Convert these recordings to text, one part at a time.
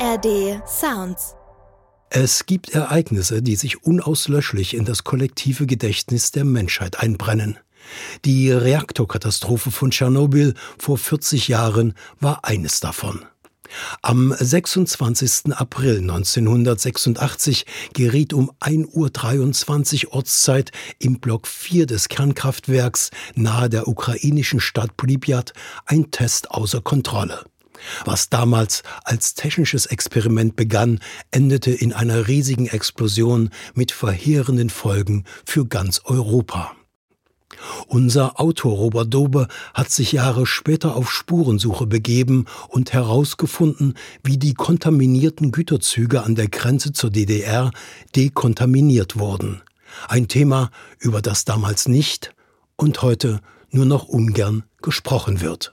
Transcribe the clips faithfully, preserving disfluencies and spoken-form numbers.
A R D Sounds. Es gibt Ereignisse, die sich unauslöschlich in das kollektive Gedächtnis der Menschheit einbrennen. Die Reaktorkatastrophe von Tschernobyl vor vierzig Jahren war eines davon. Am sechsundzwanzigsten April neunzehnhundertsechsundachtzig geriet um ein Uhr dreiundzwanzig Ortszeit im Block vier des Kernkraftwerks nahe der ukrainischen Stadt Pripyat ein Test außer Kontrolle. Was damals als technisches Experiment begann, endete in einer riesigen Explosion mit verheerenden Folgen für ganz Europa. Unser Autor Robert Dobe hat sich Jahre später auf Spurensuche begeben und herausgefunden, wie die kontaminierten Güterzüge an der Grenze zur D D R dekontaminiert wurden. Ein Thema, über das damals nicht und heute nur noch ungern gesprochen wird.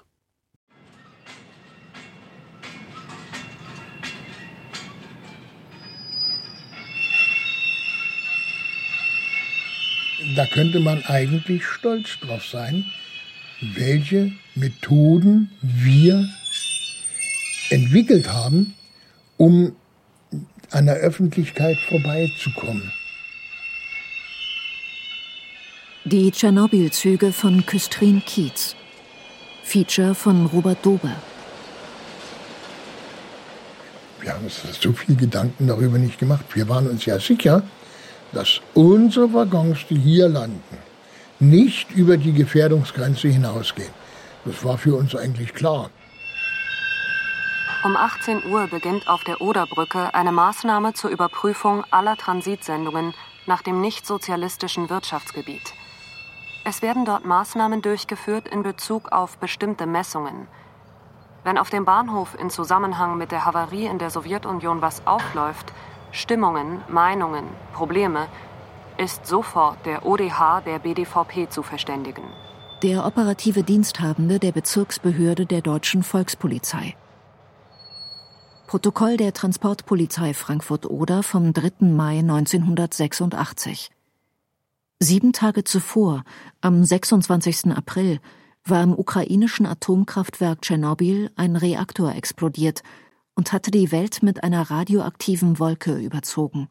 Da könnte man eigentlich stolz drauf sein, welche Methoden wir entwickelt haben, um an der Öffentlichkeit vorbeizukommen. Die Tschernobyl-Züge von Küstrin Kietz. Feature von Robert Dobe. Wir haben uns so viel Gedanken darüber nicht gemacht. Wir waren uns ja sicher, dass unsere Waggons, die hier landen, nicht über die Gefährdungsgrenze hinausgehen. Das war für uns eigentlich klar. Um achtzehn Uhr beginnt auf der Oderbrücke eine Maßnahme zur Überprüfung aller Transitsendungen nach dem nicht-sozialistischen Wirtschaftsgebiet. Es werden dort Maßnahmen durchgeführt in Bezug auf bestimmte Messungen. Wenn auf dem Bahnhof in Zusammenhang mit der Havarie in der Sowjetunion was aufläuft, Stimmungen, Meinungen, Probleme, ist sofort der O D H der B D V P zu verständigen. Der operative Diensthabende der Bezirksbehörde der Deutschen Volkspolizei. Protokoll der Transportpolizei Frankfurt-Oder vom dritten Mai neunzehnhundertsechsundachtzig. Sieben Tage zuvor, am sechsundzwanzigsten April, war im ukrainischen Atomkraftwerk Tschernobyl ein Reaktor explodiert und hatte die Welt mit einer radioaktiven Wolke überzogen.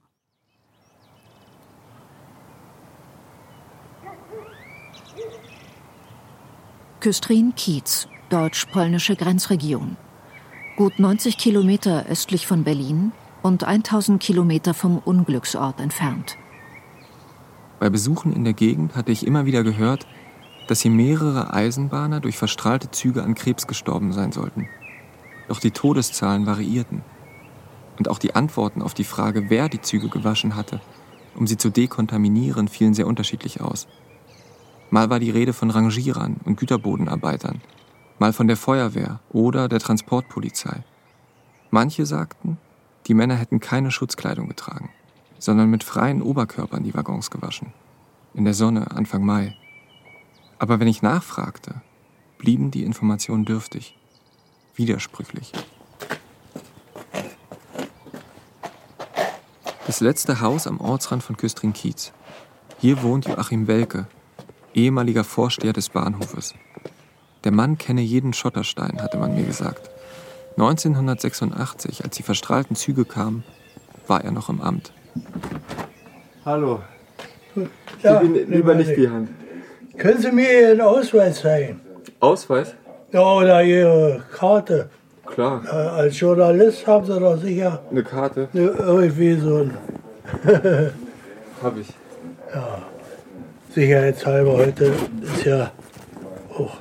Küstrin Kietz, deutsch-polnische Grenzregion. Gut neunzig Kilometer östlich von Berlin und tausend Kilometer vom Unglücksort entfernt. Bei Besuchen in der Gegend hatte ich immer wieder gehört, dass hier mehrere Eisenbahner durch verstrahlte Züge an Krebs gestorben sein sollten. Doch die Todeszahlen variierten. Und auch die Antworten auf die Frage, wer die Züge gewaschen hatte, um sie zu dekontaminieren, fielen sehr unterschiedlich aus. Mal war die Rede von Rangierern und Güterbodenarbeitern, mal von der Feuerwehr oder der Transportpolizei. Manche sagten, die Männer hätten keine Schutzkleidung getragen, sondern mit freien Oberkörpern die Waggons gewaschen. In der Sonne Anfang Mai. Aber wenn ich nachfragte, blieben die Informationen dürftig. Widersprüchlich. Das letzte Haus am Ortsrand von Küstrin Kietz. Hier wohnt Joachim Welke, ehemaliger Vorsteher des Bahnhofes. Der Mann kenne jeden Schotterstein, hatte man mir gesagt. neunzehnhundertsechsundachtzig, als die verstrahlten Züge kamen, war er noch im Amt. Hallo. Ja, ich gebe Ihnen lieber nicht die Hand. Können Sie mir Ihren Ausweis zeigen? Ausweis? Ja, oder Ihre Karte. Klar. Äh, als Journalist haben Sie doch sicher Eine Karte? ne, irgendwie so ein... Hab ich. Ja, sicherheitshalber heute ist ja auch...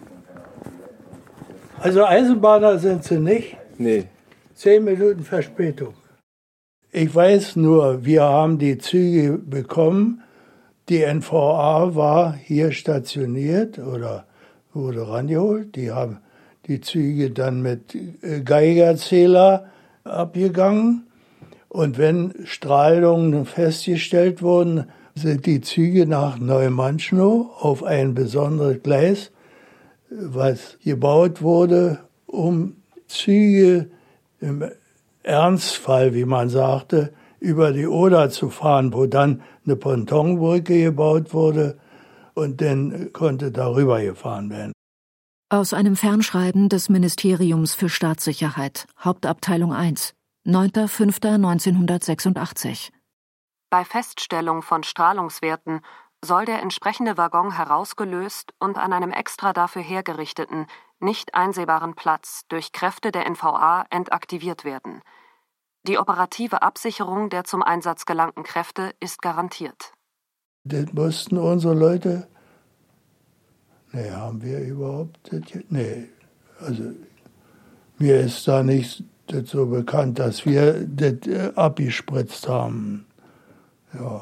Also Eisenbahner sind Sie nicht? Nee. Zehn Minuten Verspätung. Ich weiß nur, wir haben die Züge bekommen. Die N V A war hier stationiert oder wurde rangeholt. Die haben die Züge dann mit Geigerzähler abgegangen. Und wenn Strahlungen festgestellt wurden, sind die Züge nach Neumannschnow auf ein besonderes Gleis, was gebaut wurde, um Züge im Ernstfall, wie man sagte, über die Oder zu fahren, wo dann eine Pontonbrücke gebaut wurde und dann konnte darüber gefahren werden. Aus einem Fernschreiben des Ministeriums für Staatssicherheit, Hauptabteilung eins. neunter fünfter neunzehnhundertsechsundachtzig. Bei Feststellung von Strahlungswerten soll der entsprechende Waggon herausgelöst und an einem extra dafür hergerichteten, nicht einsehbaren Platz durch Kräfte der N V A entaktiviert werden. Die operative Absicherung der zum Einsatz gelangten Kräfte ist garantiert. Das mussten unsere Leute. Nee, haben wir überhaupt das? Nee, also mir ist da nicht das so bekannt, dass wir das abgespritzt haben. Ja.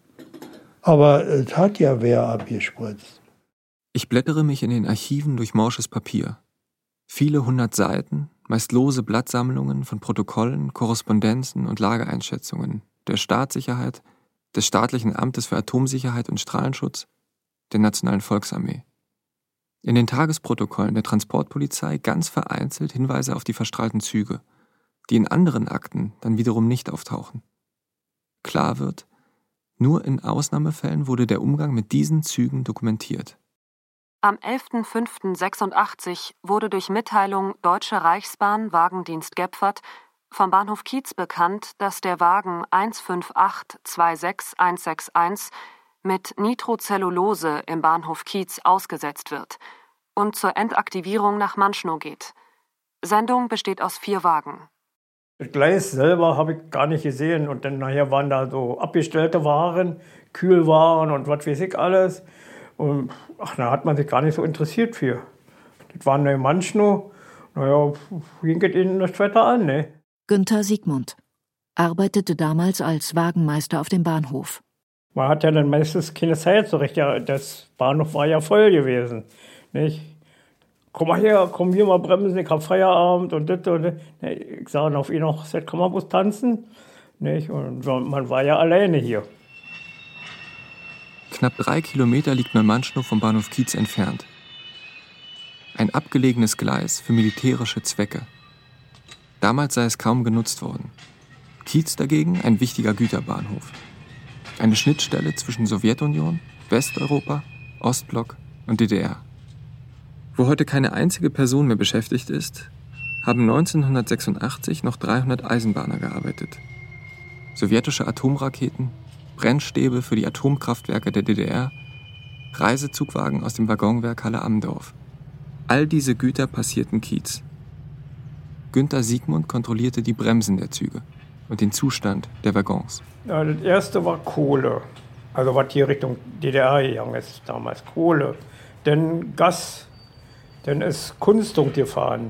Aber es hat ja wer abgespritzt. Ich blättere mich in den Archiven durch morsches Papier. Viele hundert Seiten, meist lose Blattsammlungen von Protokollen, Korrespondenzen und Lageeinschätzungen der Staatssicherheit, des Staatlichen Amtes für Atomsicherheit und Strahlenschutz, der Nationalen Volksarmee. In den Tagesprotokollen der Transportpolizei ganz vereinzelt Hinweise auf die verstrahlten Züge, die in anderen Akten dann wiederum nicht auftauchen. Klar wird, nur in Ausnahmefällen wurde der Umgang mit diesen Zügen dokumentiert. Am elfter fünfter sechsundachtzig wurde durch Mitteilung Deutsche Reichsbahn Wagendienst Gepfert vom Bahnhof Kietz bekannt, dass der Wagen eins fünf acht zwei sechs eins sechs eins mit Nitrocellulose im Bahnhof Kietz ausgesetzt wird und zur Entaktivierung nach Manschnow geht. Sendung besteht aus vier Wagen. Das Gleis selber habe ich gar nicht gesehen und dann nachher waren da so abgestellte Waren, Kühlwaren und was weiß ich alles. Und ach, da hat man sich gar nicht so interessiert für. Das waren in Manschnow, naja, ging es ihnen das Wetter an, ne? Günther Siegmund arbeitete damals als Wagenmeister auf dem Bahnhof. Man hat ja dann meistens keine Zeit so recht, ja, das Bahnhof war ja voll gewesen, nicht? Komm mal her, komm hier mal bremsen, ich hab Feierabend und das und das. Ich sage, auf ihn noch, kann man bloß tanzen, nicht? Und man war ja alleine hier. Knapp drei Kilometer liegt Neumannschnow vom Bahnhof Kietz entfernt. Ein abgelegenes Gleis für militärische Zwecke. Damals sei es kaum genutzt worden. Kietz dagegen ein wichtiger Güterbahnhof. Eine Schnittstelle zwischen Sowjetunion, Westeuropa, Ostblock und D D R. Wo heute keine einzige Person mehr beschäftigt ist, haben neunzehnhundertsechsundachtzig noch dreihundert Eisenbahner gearbeitet. Sowjetische Atomraketen, Brennstäbe für die Atomkraftwerke der D D R, Reisezugwagen aus dem Waggonwerk Halle-Amdorf. All diese Güter passierten Kietz. Günther Siegmund kontrollierte die Bremsen der Züge und den Zustand der Waggons. Ja, das erste war Kohle, also was hier Richtung D D R gegangen ist damals, Kohle. Dann Gas, dann ist Kunstdunk gefahren,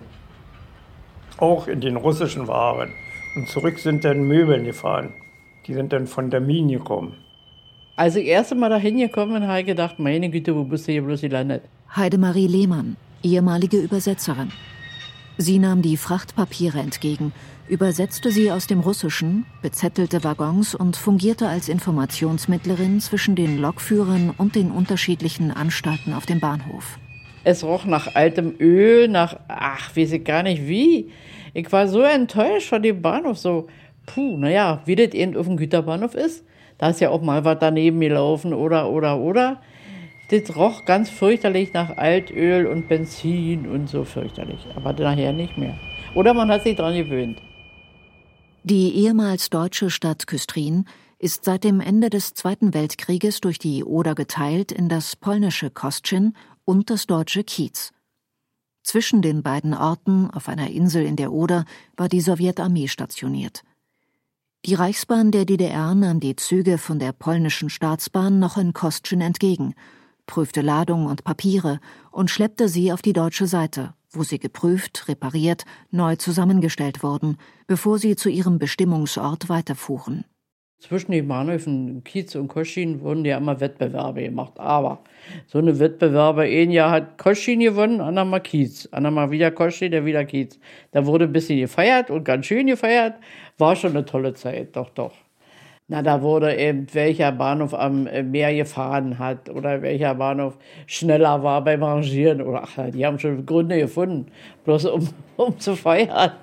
auch in den russischen Waren. Und zurück sind dann Möbeln gefahren. Die sind dann von der Mine gekommen. Als ich das erste Mal da hingekommen habe ich gedacht, meine Güte, wo bist du hier bloß gelandet? Heidemarie Lehmann, ehemalige Übersetzerin. Sie nahm die Frachtpapiere entgegen, übersetzte sie aus dem Russischen, bezettelte Waggons und fungierte als Informationsmittlerin zwischen den Lokführern und den unterschiedlichen Anstalten auf dem Bahnhof. Es roch nach altem Öl, nach, ach, weiß ich gar nicht wie. Ich war so enttäuscht von dem Bahnhof, so, puh, naja, wie das eben auf dem Güterbahnhof ist. Da ist ja auch mal was daneben gelaufen oder, oder, oder. Das roch ganz fürchterlich nach Altöl und Benzin und so fürchterlich. Aber nachher nicht mehr. Oder man hat sich dran gewöhnt. Die ehemals deutsche Stadt Küstrin ist seit dem Ende des Zweiten Weltkrieges durch die Oder geteilt in das polnische Kostczyn und das deutsche Kietz. Zwischen den beiden Orten auf einer Insel in der Oder war die Sowjetarmee stationiert. Die Reichsbahn der D D R nahm die Züge von der polnischen Staatsbahn noch in Kostczyn entgegen, prüfte Ladung und Papiere und schleppte sie auf die deutsche Seite, wo sie geprüft, repariert, neu zusammengestellt wurden, bevor sie zu ihrem Bestimmungsort weiterfuhren. Zwischen den Bahnhöfen Kietz und Kostczyn wurden ja immer Wettbewerbe gemacht. Aber so eine Wettbewerbe, ein Jahr hat Kostczyn gewonnen, andermal Kietz. Andermal wieder Kostczyn, der wieder Kietz. Da wurde ein bisschen gefeiert und ganz schön gefeiert. War schon eine tolle Zeit, doch, doch. Na, da wurde eben, welcher Bahnhof am Meer gefahren hat oder welcher Bahnhof schneller war beim Rangieren. Oder, ach, die haben schon Gründe gefunden, bloß um, um zu feiern.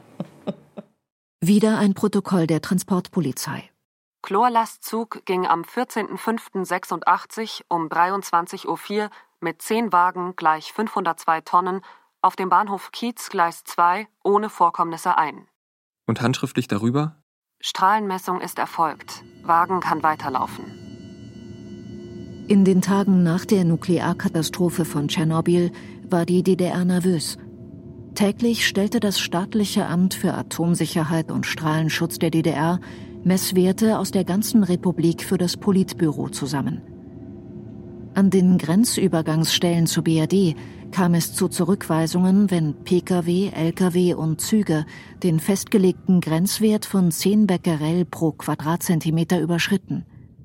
Wieder ein Protokoll der Transportpolizei. Chlorlastzug ging am vierzehnter fünfter sechsundachtzig um dreiundzwanzig Uhr vier mit zehn Wagen gleich fünfhundertzwei Tonnen auf dem Bahnhof Kietz Gleis zwei ohne Vorkommnisse ein. Und handschriftlich darüber: Strahlenmessung ist erfolgt. Wagen kann weiterlaufen. In den Tagen nach der Nuklearkatastrophe von Tschernobyl war die D D R nervös. Täglich stellte das staatliche Amt für Atomsicherheit und Strahlenschutz der D D R Messwerte aus der ganzen Republik für das Politbüro zusammen. An den Grenzübergangsstellen zur B R D kam es zu Zurückweisungen, wenn Pkw, Lkw und Züge den festgelegten Grenzwert von zehn Becquerel pro Quadratzentimeter überschritten.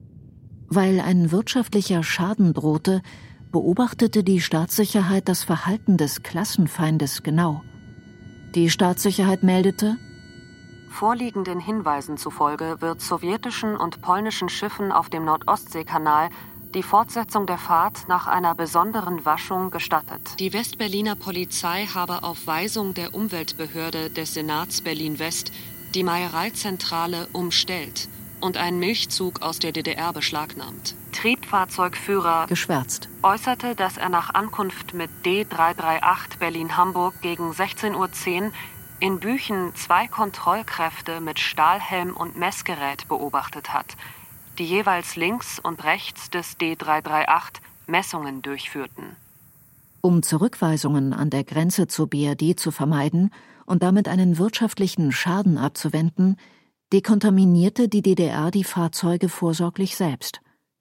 Weil ein wirtschaftlicher Schaden drohte, beobachtete die Staatssicherheit das Verhalten des Klassenfeindes genau. Die Staatssicherheit meldete: Vorliegenden Hinweisen zufolge wird sowjetischen und polnischen Schiffen auf dem Nordostseekanal die Fortsetzung der Fahrt nach einer besonderen Waschung gestattet. Die Westberliner Polizei habe auf Weisung der Umweltbehörde des Senats Berlin-West die Meiereizentrale umstellt und einen Milchzug aus der D D R beschlagnahmt. Triebfahrzeugführer geschwärzt äußerte, dass er nach Ankunft mit D drei drei acht Berlin-Hamburg gegen sechzehn Uhr zehn in Büchen zwei Kontrollkräfte mit Stahlhelm und Messgerät beobachtet hat, die jeweils links und rechts des D drei drei acht Messungen durchführten. Um Zurückweisungen an der Grenze zur B R D zu vermeiden und damit einen wirtschaftlichen Schaden abzuwenden, dekontaminierte die D D R die Fahrzeuge vorsorglich selbst.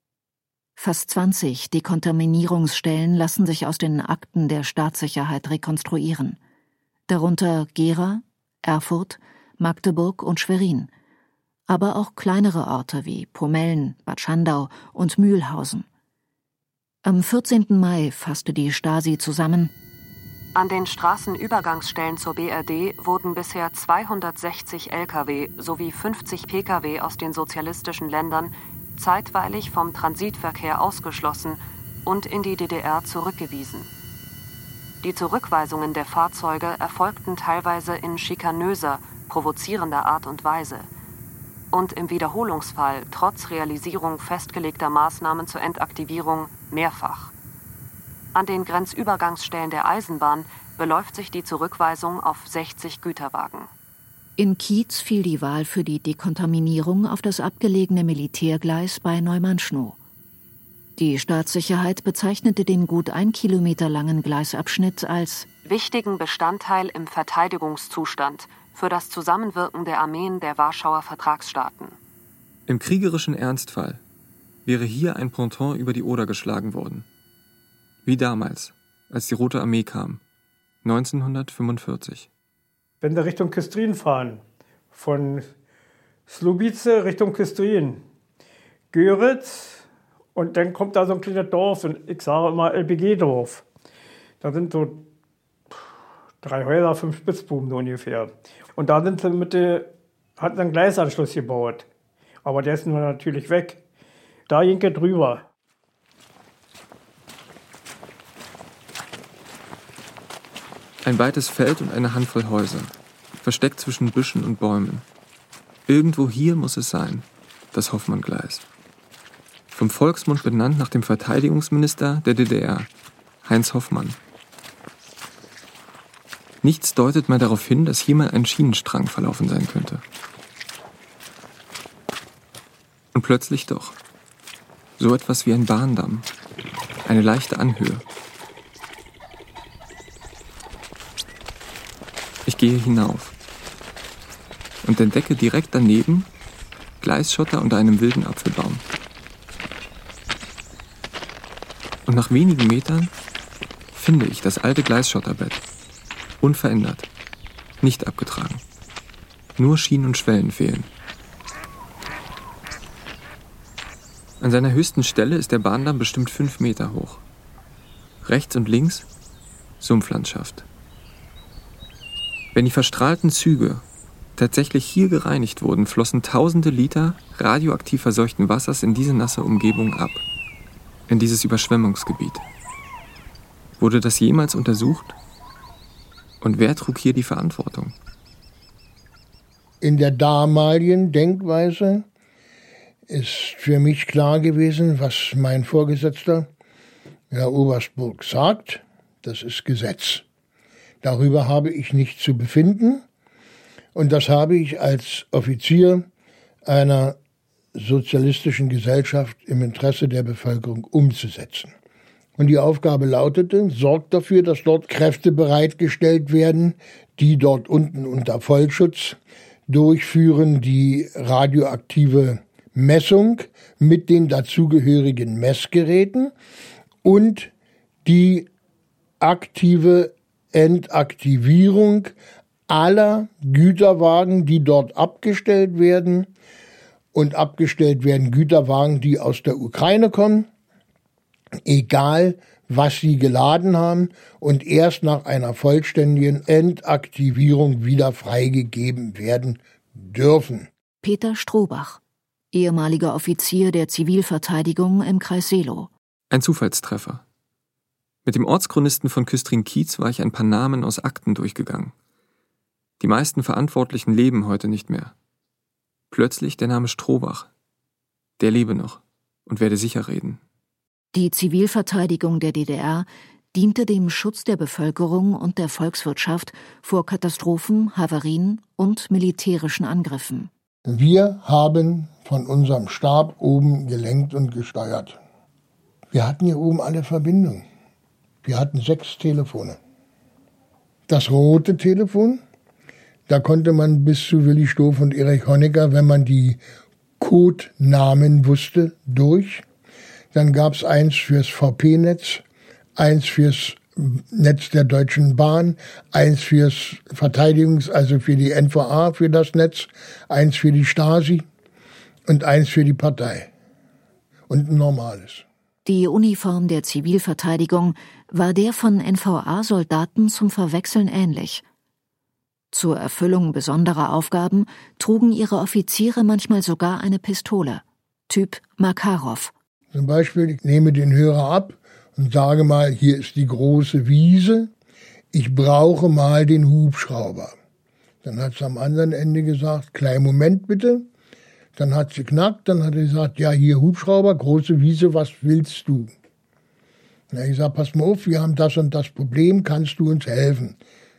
Fast zwanzig Dekontaminierungsstellen lassen sich aus den Akten der Staatssicherheit rekonstruieren. Darunter Gera, Erfurt, Magdeburg und Schwerin. Aber auch kleinere Orte wie Pomellen, Bad Schandau und Mühlhausen. Am vierzehnten Mai fasste die Stasi zusammen: An den Straßenübergangsstellen zur B R D wurden bisher zweihundertsechzig Lkw sowie fünfzig Pkw aus den sozialistischen Ländern zeitweilig vom Transitverkehr ausgeschlossen und in die D D R zurückgewiesen. Die Zurückweisungen der Fahrzeuge erfolgten teilweise in schikanöser, provozierender Art und Weise und im Wiederholungsfall trotz Realisierung festgelegter Maßnahmen zur Entaktivierung mehrfach. An den Grenzübergangsstellen der Eisenbahn beläuft sich die Zurückweisung auf sechzig Güterwagen. In Kietz fiel die Wahl für die Dekontaminierung auf das abgelegene Militärgleis bei Neumannschnow. Die Staatssicherheit bezeichnete den gut ein Kilometer langen Gleisabschnitt als wichtigen Bestandteil im Verteidigungszustand für das Zusammenwirken der Armeen der Warschauer Vertragsstaaten. Im kriegerischen Ernstfall wäre hier ein Ponton über die Oder geschlagen worden. Wie damals, als die Rote Armee kam, neunzehnhundertfünfundvierzig. Wenn wir Richtung Küstrin fahren, von Slubice Richtung Küstrin, Göritz, und dann kommt da so ein kleines Dorf, und ich sage immer L B G-Dorf. Da sind so drei Häuser, fünf Spitzbuben so ungefähr. Und da sind sie mit der, hat einen Gleisanschluss gebaut. Aber der ist nun natürlich weg. Da ging er drüber. Ein weites Feld und eine Handvoll Häuser, versteckt zwischen Büschen und Bäumen. Irgendwo hier muss es sein, das Hoffmann-Gleis. Vom Volksmund benannt nach dem Verteidigungsminister der D D R, Heinz Hoffmann. Nichts deutet mal darauf hin, dass hier mal ein Schienenstrang verlaufen sein könnte. Und plötzlich doch. So etwas wie ein Bahndamm. Eine leichte Anhöhe. Ich gehe hinauf und entdecke direkt daneben Gleisschotter unter einem wilden Apfelbaum. Und nach wenigen Metern finde ich das alte Gleisschotterbett. Unverändert, nicht abgetragen. Nur Schienen und Schwellen fehlen. An seiner höchsten Stelle ist der Bahndamm bestimmt fünf Meter hoch. Rechts und links Sumpflandschaft. Wenn die verstrahlten Züge tatsächlich hier gereinigt wurden, flossen tausende Liter radioaktiv verseuchten Wassers in diese nasse Umgebung ab. In dieses Überschwemmungsgebiet. Wurde das jemals untersucht? Und wer trug hier die Verantwortung? In der damaligen Denkweise ist für mich klar gewesen, was mein Vorgesetzter, Herr Oberstburg, sagt. Das ist Gesetz. Darüber habe ich nichts zu befinden. Und das habe ich als Offizier einer sozialistischen Gesellschaft im Interesse der Bevölkerung umzusetzen. Und die Aufgabe lautete, sorgt dafür, dass dort Kräfte bereitgestellt werden, die dort unten unter Vollschutz durchführen die radioaktive Messung mit den dazugehörigen Messgeräten und die aktive Entaktivierung aller Güterwagen, die dort abgestellt werden. Und abgestellt werden Güterwagen, die aus der Ukraine kommen, egal was sie geladen haben, und erst nach einer vollständigen Entaktivierung wieder freigegeben werden dürfen. Peter Strohbach, ehemaliger Offizier der Zivilverteidigung im Kreis Seelow. Ein Zufallstreffer. Mit dem Ortschronisten von Küstrin-Kietz war ich ein paar Namen aus Akten durchgegangen. Die meisten Verantwortlichen leben heute nicht mehr. Plötzlich der Name Strohbach. Der lebe noch und werde sicher reden. Die Zivilverteidigung der D D R diente dem Schutz der Bevölkerung und der Volkswirtschaft vor Katastrophen, Havarien und militärischen Angriffen. Wir haben von unserem Stab oben gelenkt und gesteuert. Wir hatten hier oben alle Verbindungen. Wir hatten sechs Telefone. Das rote Telefon, da konnte man bis zu Willi Stoph und Erich Honecker, wenn man die Codenamen wusste, durch. Dann gab es eins fürs V P-Netz, eins fürs Netz der Deutschen Bahn, eins fürs Verteidigungs-, also für die N V A, für das Netz, eins für die Stasi und eins für die Partei. Und ein normales. Die Uniform der Zivilverteidigung war der von N V A-Soldaten zum Verwechseln ähnlich. Zur Erfüllung besonderer Aufgaben trugen ihre Offiziere manchmal sogar eine Pistole, Typ Makarov. Zum Beispiel, ich nehme den Hörer ab und sage mal, hier ist die große Wiese, ich brauche mal den Hubschrauber. Dann hat sie am anderen Ende gesagt, kleinen Moment bitte. Dann hat sie knackt, dann hat sie gesagt, ja, hier Hubschrauber, große Wiese, was willst du? Dann habe ich gesagt, pass mal auf, wir haben das und das Problem, kannst du uns helfen?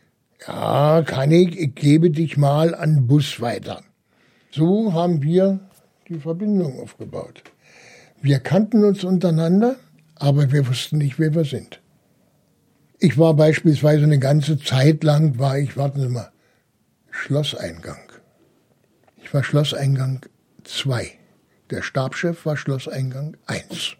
Ja, kann ich, ich gebe dich mal an den Bus weiter. So haben wir die Verbindung aufgebaut. Wir kannten uns untereinander, aber wir wussten nicht, wer wir sind. Ich war beispielsweise eine ganze Zeit lang, war ich, warten Sie mal, Schlosseingang. Ich war Schlosseingang zwei. Der Stabschef war Schlosseingang eins.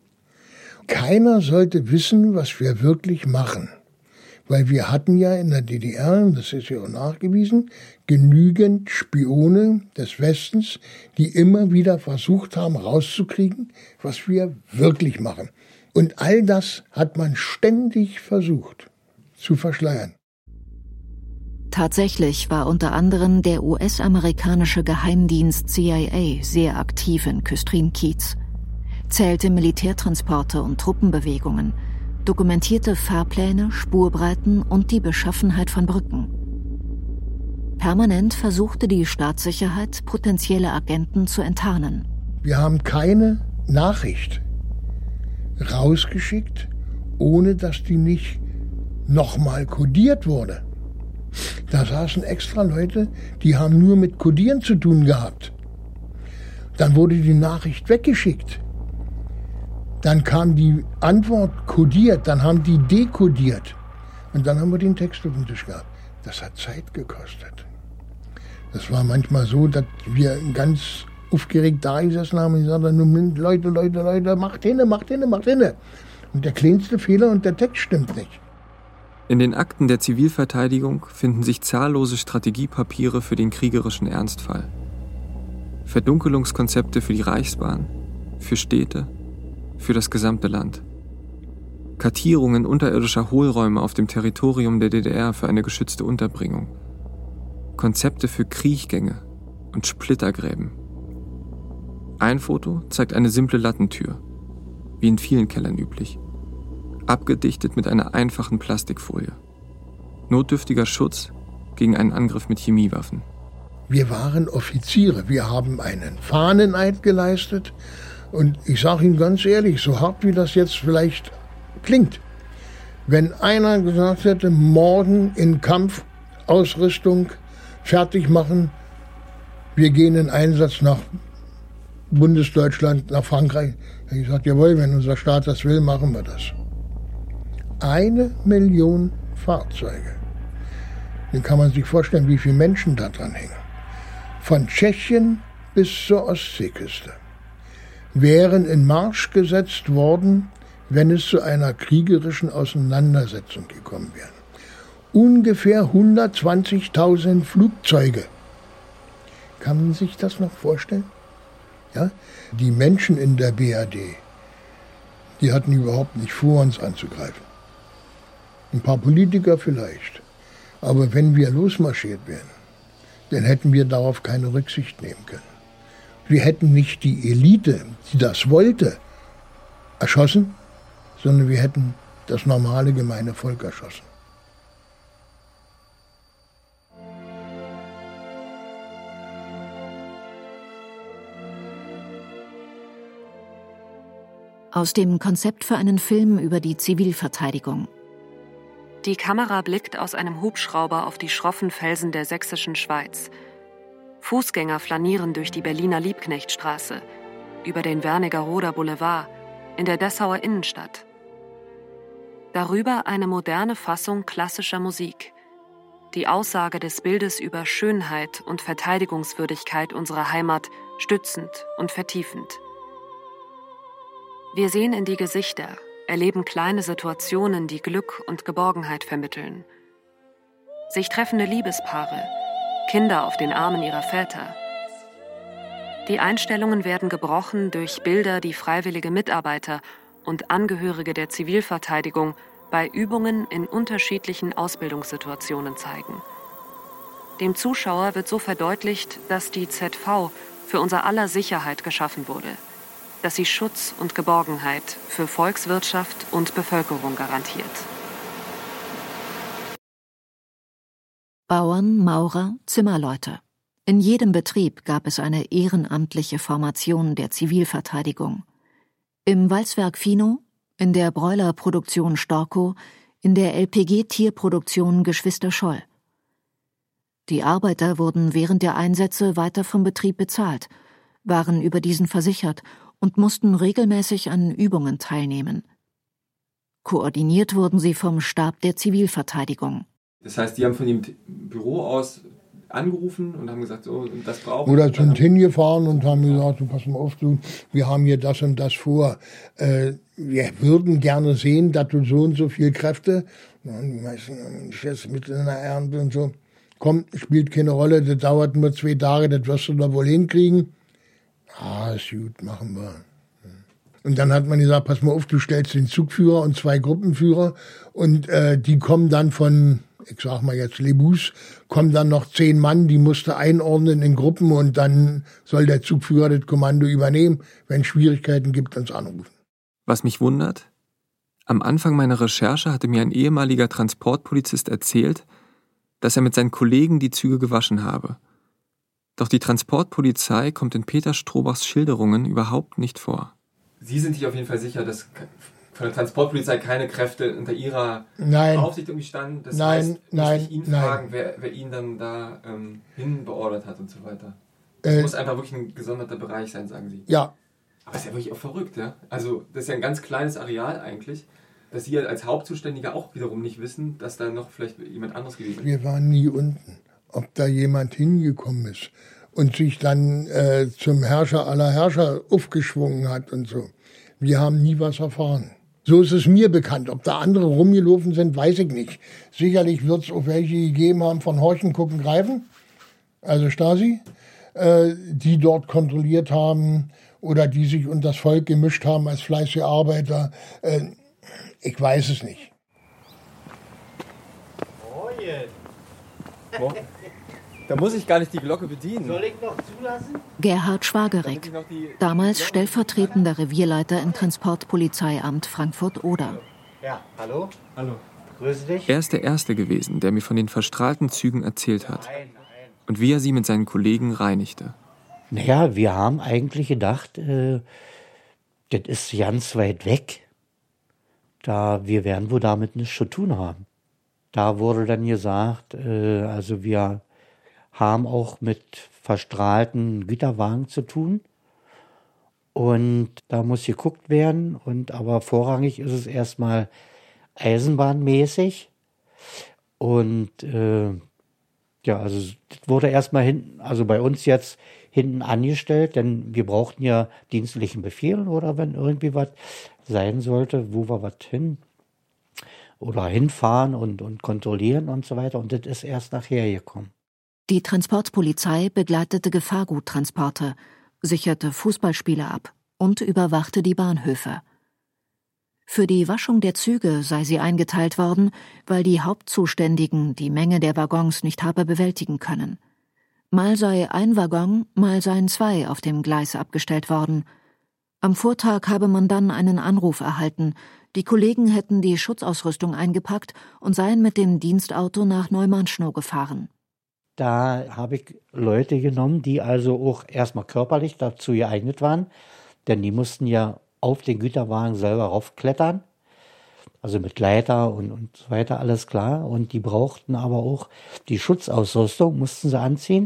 Keiner sollte wissen, was wir wirklich machen. Weil wir hatten ja in der D D R, das ist ja auch nachgewiesen, genügend Spione des Westens, die immer wieder versucht haben, rauszukriegen, was wir wirklich machen. Und all das hat man ständig versucht zu verschleiern. Tatsächlich war unter anderem der U S-amerikanische Geheimdienst C I A sehr aktiv in Küstrin-Kietz, zählte Militärtransporte und Truppenbewegungen, dokumentierte Fahrpläne, Spurbreiten und die Beschaffenheit von Brücken. Permanent versuchte die Staatssicherheit, potenzielle Agenten zu enttarnen. Wir haben keine Nachricht rausgeschickt, ohne dass die nicht nochmal kodiert wurde. Da saßen extra Leute, die haben nur mit Kodieren zu tun gehabt. Dann wurde die Nachricht weggeschickt. Dann kam die Antwort kodiert, dann haben die dekodiert. Und dann haben wir den Text auf dem Tisch gehabt. Das hat Zeit gekostet. Das war manchmal so, dass wir ganz aufgeregt da gesessen haben und gesagt haben, Leute, Leute, Leute, macht hinne, macht hinne, macht hinne. Und der kleinste Fehler und der Text stimmt nicht. In den Akten der Zivilverteidigung finden sich zahllose Strategiepapiere für den kriegerischen Ernstfall. Verdunkelungskonzepte für die Reichsbahn, für Städte, für das gesamte Land. Kartierungen unterirdischer Hohlräume auf dem Territorium der D D R für eine geschützte Unterbringung. Konzepte für Kriechgänge und Splittergräben. Ein Foto zeigt eine simple Lattentür, wie in vielen Kellern üblich. Abgedichtet mit einer einfachen Plastikfolie. Notdürftiger Schutz gegen einen Angriff mit Chemiewaffen. Wir waren Offiziere, wir haben einen Fahneneid geleistet. Und ich sage Ihnen ganz ehrlich, so hart wie das jetzt vielleicht klingt, wenn einer gesagt hätte, morgen in Kampfausrüstung fertig machen. Wir gehen in Einsatz nach Bundesdeutschland, nach Frankreich. Ich habe gesagt, jawohl, wenn unser Staat das will, machen wir das. Eine Million Fahrzeuge. Dann kann man sich vorstellen, wie viele Menschen da dran hängen. Von Tschechien bis zur Ostseeküste wären in Marsch gesetzt worden, wenn es zu einer kriegerischen Auseinandersetzung gekommen wäre. Ungefähr hundertzwanzigtausend Flugzeuge. Kann man sich das noch vorstellen? Ja? Die Menschen in der B R D, die hatten überhaupt nicht vor, uns anzugreifen. Ein paar Politiker vielleicht. Aber wenn wir losmarschiert wären, dann hätten wir darauf keine Rücksicht nehmen können. Wir hätten nicht die Elite, die das wollte, erschossen, sondern wir hätten das normale gemeine Volk erschossen. Aus dem Konzept für einen Film über die Zivilverteidigung. Die Kamera blickt aus einem Hubschrauber auf die schroffen Felsen der sächsischen Schweiz. Fußgänger flanieren durch die Berliner Liebknechtstraße, über den Wernigerroder Boulevard, in der Dessauer Innenstadt. Darüber eine moderne Fassung klassischer Musik. Die Aussage des Bildes über Schönheit und Verteidigungswürdigkeit unserer Heimat stützend und vertiefend. Wir sehen in die Gesichter, erleben kleine Situationen, die Glück und Geborgenheit vermitteln. Sich treffende Liebespaare, Kinder auf den Armen ihrer Väter. Die Einstellungen werden gebrochen durch Bilder, die freiwillige Mitarbeiter und Angehörige der Zivilverteidigung bei Übungen in unterschiedlichen Ausbildungssituationen zeigen. Dem Zuschauer wird so verdeutlicht, dass die Z V für unser aller Sicherheit geschaffen wurde, dass sie Schutz und Geborgenheit für Volkswirtschaft und Bevölkerung garantiert. Bauern, Maurer, Zimmerleute. In jedem Betrieb gab es eine ehrenamtliche Formation der Zivilverteidigung. Im Walzwerk Fino, in der Bräulerproduktion Storkow, in der L P G-Tierproduktion Geschwister Scholl. Die Arbeiter wurden während der Einsätze weiter vom Betrieb bezahlt, waren über diesen versichert und mussten regelmäßig an Übungen teilnehmen. Koordiniert wurden sie vom Stab der Zivilverteidigung. Das heißt, die haben von dem Büro aus angerufen und haben gesagt, so, das brauchen wir. Oder sind hingefahren und haben gesagt, so, pass mal auf, du, wir haben hier das und das vor. Äh, wir würden gerne sehen, dass du so und so viel Kräfte, na, die meisten jetzt mit in der Ernte und so, komm, spielt keine Rolle, das dauert nur zwei Tage, das wirst du da wohl hinkriegen. Ah, ist gut, machen wir. Und dann hat man gesagt, pass mal auf, du stellst den Zugführer und zwei Gruppenführer und äh, die kommen dann von, ich sag mal jetzt Lebus, kommen dann noch zehn Mann, die musst du einordnen in Gruppen und dann soll der Zugführer das Kommando übernehmen. Wenn es Schwierigkeiten gibt, uns anrufen. Was mich wundert, am Anfang meiner Recherche hatte mir ein ehemaliger Transportpolizist erzählt, dass er mit seinen Kollegen die Züge gewaschen habe. Doch die Transportpolizei kommt in Peter Strohbachs Schilderungen überhaupt nicht vor. Sie sind sich auf jeden Fall sicher, dass von der Transportpolizei keine Kräfte unter Ihrer nein. Aufsicht irgendwie standen? Das nein, heißt, nein, muss ich ihn nein. fragen, wer, wer ihn dann da ähm, hin beordert hat und so weiter. Das äh, muss einfach wirklich ein gesonderter Bereich sein, sagen Sie. Ja. Aber ist ja wirklich auch verrückt, ja? Also das ist ja ein ganz kleines Areal eigentlich, dass Sie als Hauptzuständiger auch wiederum nicht wissen, dass da noch vielleicht jemand anderes gewesen ist. Wir waren nie unten. Ob da jemand hingekommen ist und sich dann äh, zum Herrscher aller Herrscher aufgeschwungen hat und so. Wir haben nie was erfahren. So ist es mir bekannt. Ob da andere rumgelaufen sind, weiß ich nicht. Sicherlich wird es auch welche gegeben haben von Horchen, Gucken, Greifen, also Stasi, äh, die dort kontrolliert haben oder die sich unter das Volk gemischt haben als fleißige Arbeiter. Äh, ich weiß es nicht. Oh, jetzt. Oh. Da muss ich gar nicht die Glocke bedienen. Soll ich noch zulassen? Gerhard Schwagereck, damals stellvertretender Revierleiter im Transportpolizeiamt Frankfurt-Oder. Ja, hallo? Hallo. Grüße dich. Er ist der Erste gewesen, der mir von den verstrahlten Zügen erzählt hat. Und wie er sie mit seinen Kollegen reinigte. Naja, wir haben eigentlich gedacht, äh, das ist ganz weit weg. Da, wir werden wohl damit nichts zu tun haben. Da wurde dann gesagt, äh, also wir haben auch mit verstrahlten Güterwagen zu tun. Und da muss geguckt werden. Und aber vorrangig ist es erstmal eisenbahnmäßig. Und äh, ja, also das wurde erstmal hinten, also bei uns jetzt hinten angestellt, denn wir brauchten ja dienstlichen Befehl oder wenn irgendwie was sein sollte, wo wir was hin oder hinfahren und, und kontrollieren und so weiter. Und das ist erst nachher gekommen. Die Transportpolizei begleitete Gefahrguttransporte, sicherte Fußballspiele ab und überwachte die Bahnhöfe. Für die Waschung der Züge sei sie eingeteilt worden, weil die Hauptzuständigen die Menge der Waggons nicht habe bewältigen können. Mal sei ein Waggon, mal seien zwei auf dem Gleis abgestellt worden. Am Vortag habe man dann einen Anruf erhalten. Die Kollegen hätten die Schutzausrüstung eingepackt und seien mit dem Dienstauto nach Neumannschnow gefahren. Da habe ich Leute genommen, die also auch erstmal körperlich dazu geeignet waren, denn die mussten ja auf den Güterwagen selber raufklettern, also mit Leiter und, und so weiter, alles klar. Und die brauchten aber auch die Schutzausrüstung, mussten sie anziehen,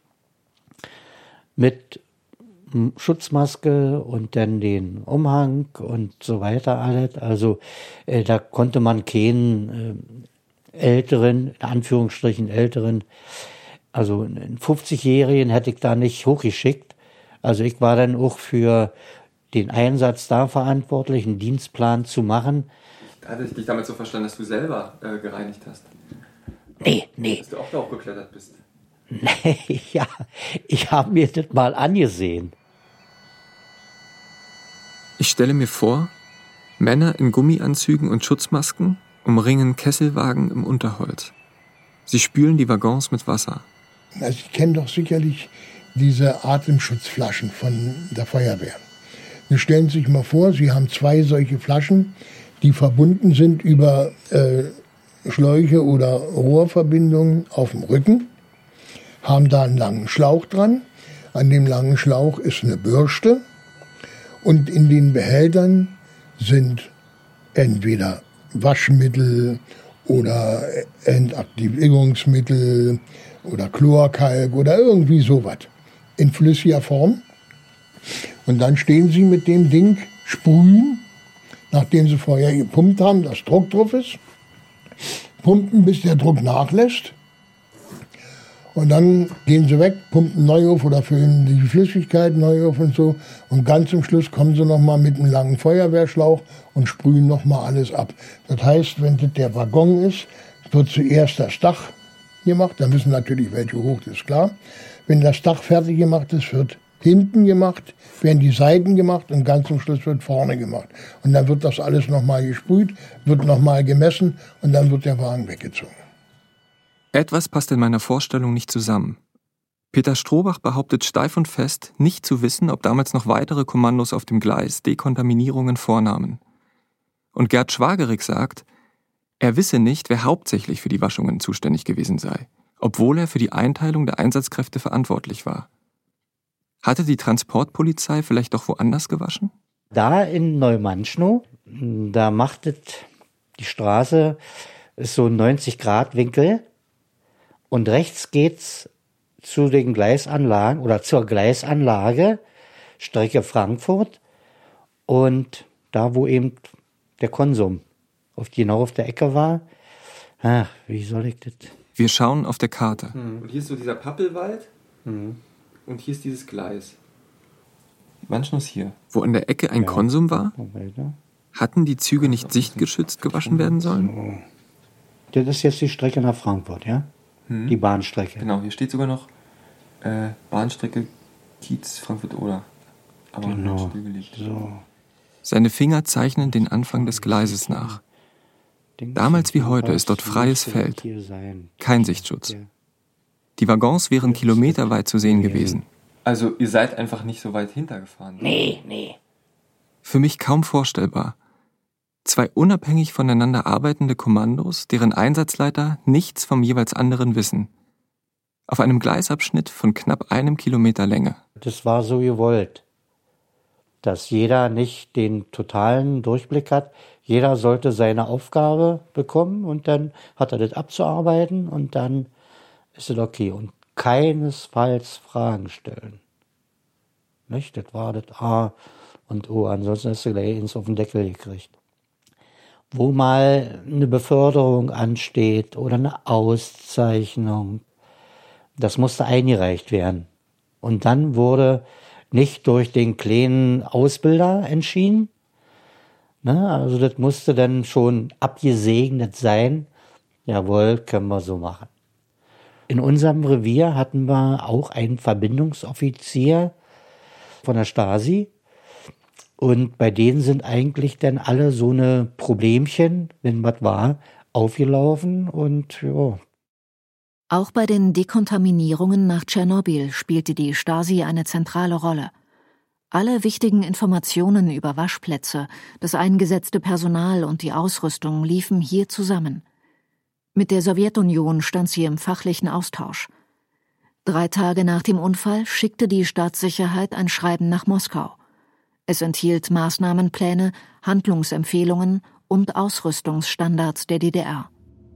mit Schutzmaske und dann den Umhang und so weiter alles. Also äh, da konnte man keinen äh, älteren, in Anführungsstrichen älteren, also einen fünfzigjährigen hätte ich da nicht hochgeschickt. Also ich war dann auch für den Einsatz da verantwortlich, einen Dienstplan zu machen. Hatte ich dich damit so verstanden, dass du selber äh, gereinigt hast? Nee, nee. Dass du auch da hochgeklettert bist? Nee, ja, ich habe mir das mal angesehen. Ich stelle mir vor, Männer in Gummianzügen und Schutzmasken umringen Kesselwagen im Unterholz. Sie spülen die Waggons mit Wasser. Also Sie kennen doch sicherlich diese Atemschutzflaschen von der Feuerwehr. Sie stellen sich mal vor, Sie haben zwei solche Flaschen, die verbunden sind über äh, Schläuche oder Rohrverbindungen auf dem Rücken, haben da einen langen Schlauch dran. An dem langen Schlauch ist eine Bürste und in den Behältern sind entweder Waschmittel oder Entaktivierungsmittel oder Chlorkalk oder irgendwie sowas in flüssiger Form. Und dann stehen sie mit dem Ding, sprühen, nachdem sie vorher gepumpt haben, dass Druck drauf ist, pumpen, bis der Druck nachlässt. Und dann gehen sie weg, pumpen neu auf oder füllen die Flüssigkeit neu auf und so. Und ganz zum Schluss kommen sie nochmal mit einem langen Feuerwehrschlauch und sprühen nochmal alles ab. Das heißt, wenn das der Waggon ist, wird zuerst das Dach gemacht. Da müssen natürlich welche hoch, das ist klar. Wenn das Dach fertig gemacht ist, wird hinten gemacht, werden die Seiten gemacht und ganz zum Schluss wird vorne gemacht. Und dann wird das alles nochmal gesprüht, wird nochmal gemessen und dann wird der Wagen weggezogen. Etwas passt in meiner Vorstellung nicht zusammen. Peter Strohbach behauptet steif und fest, nicht zu wissen, ob damals noch weitere Kommandos auf dem Gleis Dekontaminierungen vornahmen. Und Gerd Schwagerig sagt, er wisse nicht, wer hauptsächlich für die Waschungen zuständig gewesen sei, obwohl er für die Einteilung der Einsatzkräfte verantwortlich war. Hatte die Transportpolizei vielleicht doch woanders gewaschen? Da in Neumannschnow, da macht es die Straße, ist so ein neunzig Grad Winkel und rechts geht's zu den Gleisanlagen oder zur Gleisanlage Strecke Frankfurt und da, wo eben der Konsum auf, genau auf der Ecke war. Ach, wie soll ich das? Wir schauen auf der Karte. Hm. Und hier ist so dieser Pappelwald. Hm. Und hier ist dieses Gleis. Manchmal ist hier. Wo in der Ecke ein ja. Konsum war? Hatten die Züge nicht sichtgeschützt gewaschen werden sollen? Das ist jetzt die Strecke nach Frankfurt, ja? Hm. Die Bahnstrecke. Genau, hier steht sogar noch äh, Bahnstrecke Kiez, Frankfurt-Oder. Aber genau. stillgelegt. So. Seine Finger zeichnen den Anfang des Gleises nach. Damals wie heute ist dort freies Feld. Kein Sichtschutz. Die Waggons wären kilometerweit zu sehen gewesen. Also ihr seid einfach nicht so weit hintergefahren? Nee, nee. Für mich kaum vorstellbar. Zwei unabhängig voneinander arbeitende Kommandos, deren Einsatzleiter nichts vom jeweils anderen wissen. Auf einem Gleisabschnitt von knapp einem Kilometer Länge. Das war so gewollt, dass jeder nicht den totalen Durchblick hat. Jeder sollte seine Aufgabe bekommen und dann hat er das abzuarbeiten und dann ist es okay. Und keinesfalls Fragen stellen. Nicht? Das war das A und O, ansonsten hast du gleich eins auf den Deckel gekriegt. Wo mal eine Beförderung ansteht oder eine Auszeichnung, das musste eingereicht werden. Und dann wurde nicht durch den kleinen Ausbilder entschieden, ne? Also das musste dann schon abgesegnet sein. Jawohl, können wir so machen. In unserem Revier hatten wir auch einen Verbindungsoffizier von der Stasi. Und bei denen sind eigentlich dann alle so eine Problemchen, wenn was war, aufgelaufen und ja. Auch bei den Dekontaminierungen nach Tschernobyl spielte die Stasi eine zentrale Rolle. Alle wichtigen Informationen über Waschplätze, das eingesetzte Personal und die Ausrüstung liefen hier zusammen. Mit der Sowjetunion stand sie im fachlichen Austausch. Drei Tage nach dem Unfall schickte die Staatssicherheit ein Schreiben nach Moskau. Es enthielt Maßnahmenpläne, Handlungsempfehlungen und Ausrüstungsstandards der D D R.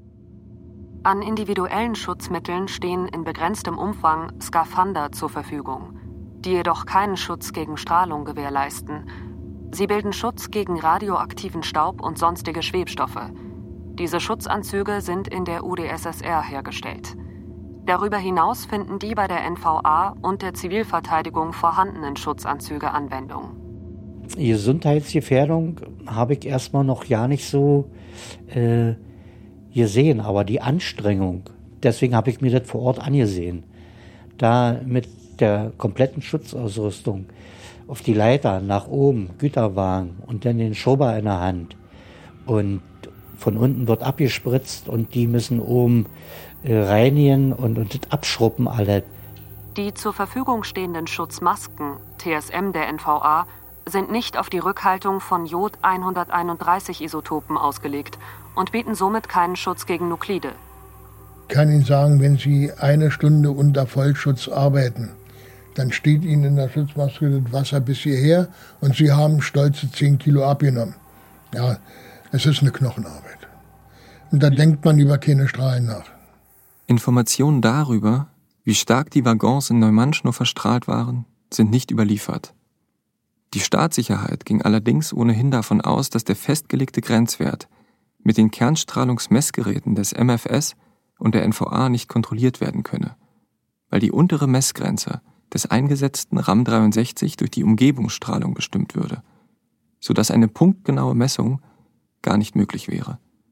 An individuellen Schutzmitteln stehen in begrenztem Umfang Skafander zur Verfügung, die jedoch keinen Schutz gegen Strahlung gewährleisten. Sie bilden Schutz gegen radioaktiven Staub und sonstige Schwebstoffe. Diese Schutzanzüge sind in der U d S S R hergestellt. Darüber hinaus finden die bei der N V A und der Zivilverteidigung vorhandenen Schutzanzüge Anwendung. Die Gesundheitsgefährdung habe ich erstmal noch gar nicht so äh, gesehen, aber die Anstrengung, deswegen habe ich mir das vor Ort angesehen. Da mit der kompletten Schutzausrüstung auf die Leiter nach oben, Güterwagen und dann den Schober in der Hand. Und von unten wird abgespritzt und die müssen oben äh, reinigen und, und das abschruppen alle. Die zur Verfügung stehenden Schutzmasken, T S M der N V A, sind nicht auf die Rückhaltung von Jod hunderteinunddreißig Isotopen ausgelegt und bieten somit keinen Schutz gegen Nuklide. Ich kann Ihnen sagen, wenn Sie eine Stunde unter Vollschutz arbeiten, dann steht Ihnen in der Schutzmaske das Wasser bis hierher und Sie haben stolze zehn Kilo abgenommen. Ja, es ist eine Knochenarbeit. Und da denkt man über keine Strahlen nach. Informationen darüber, wie stark die Waggons in Neumannschnow verstrahlt waren, sind nicht überliefert. Die Staatssicherheit ging allerdings ohnehin davon aus, dass der festgelegte Grenzwert mit den Kernstrahlungsmessgeräten des M F S und der N V A nicht kontrolliert werden könne, weil die untere Messgrenze des eingesetzten RAM dreiundsechzig durch die Umgebungsstrahlung bestimmt würde, sodass eine punktgenaue Messung gar nicht möglich wäre.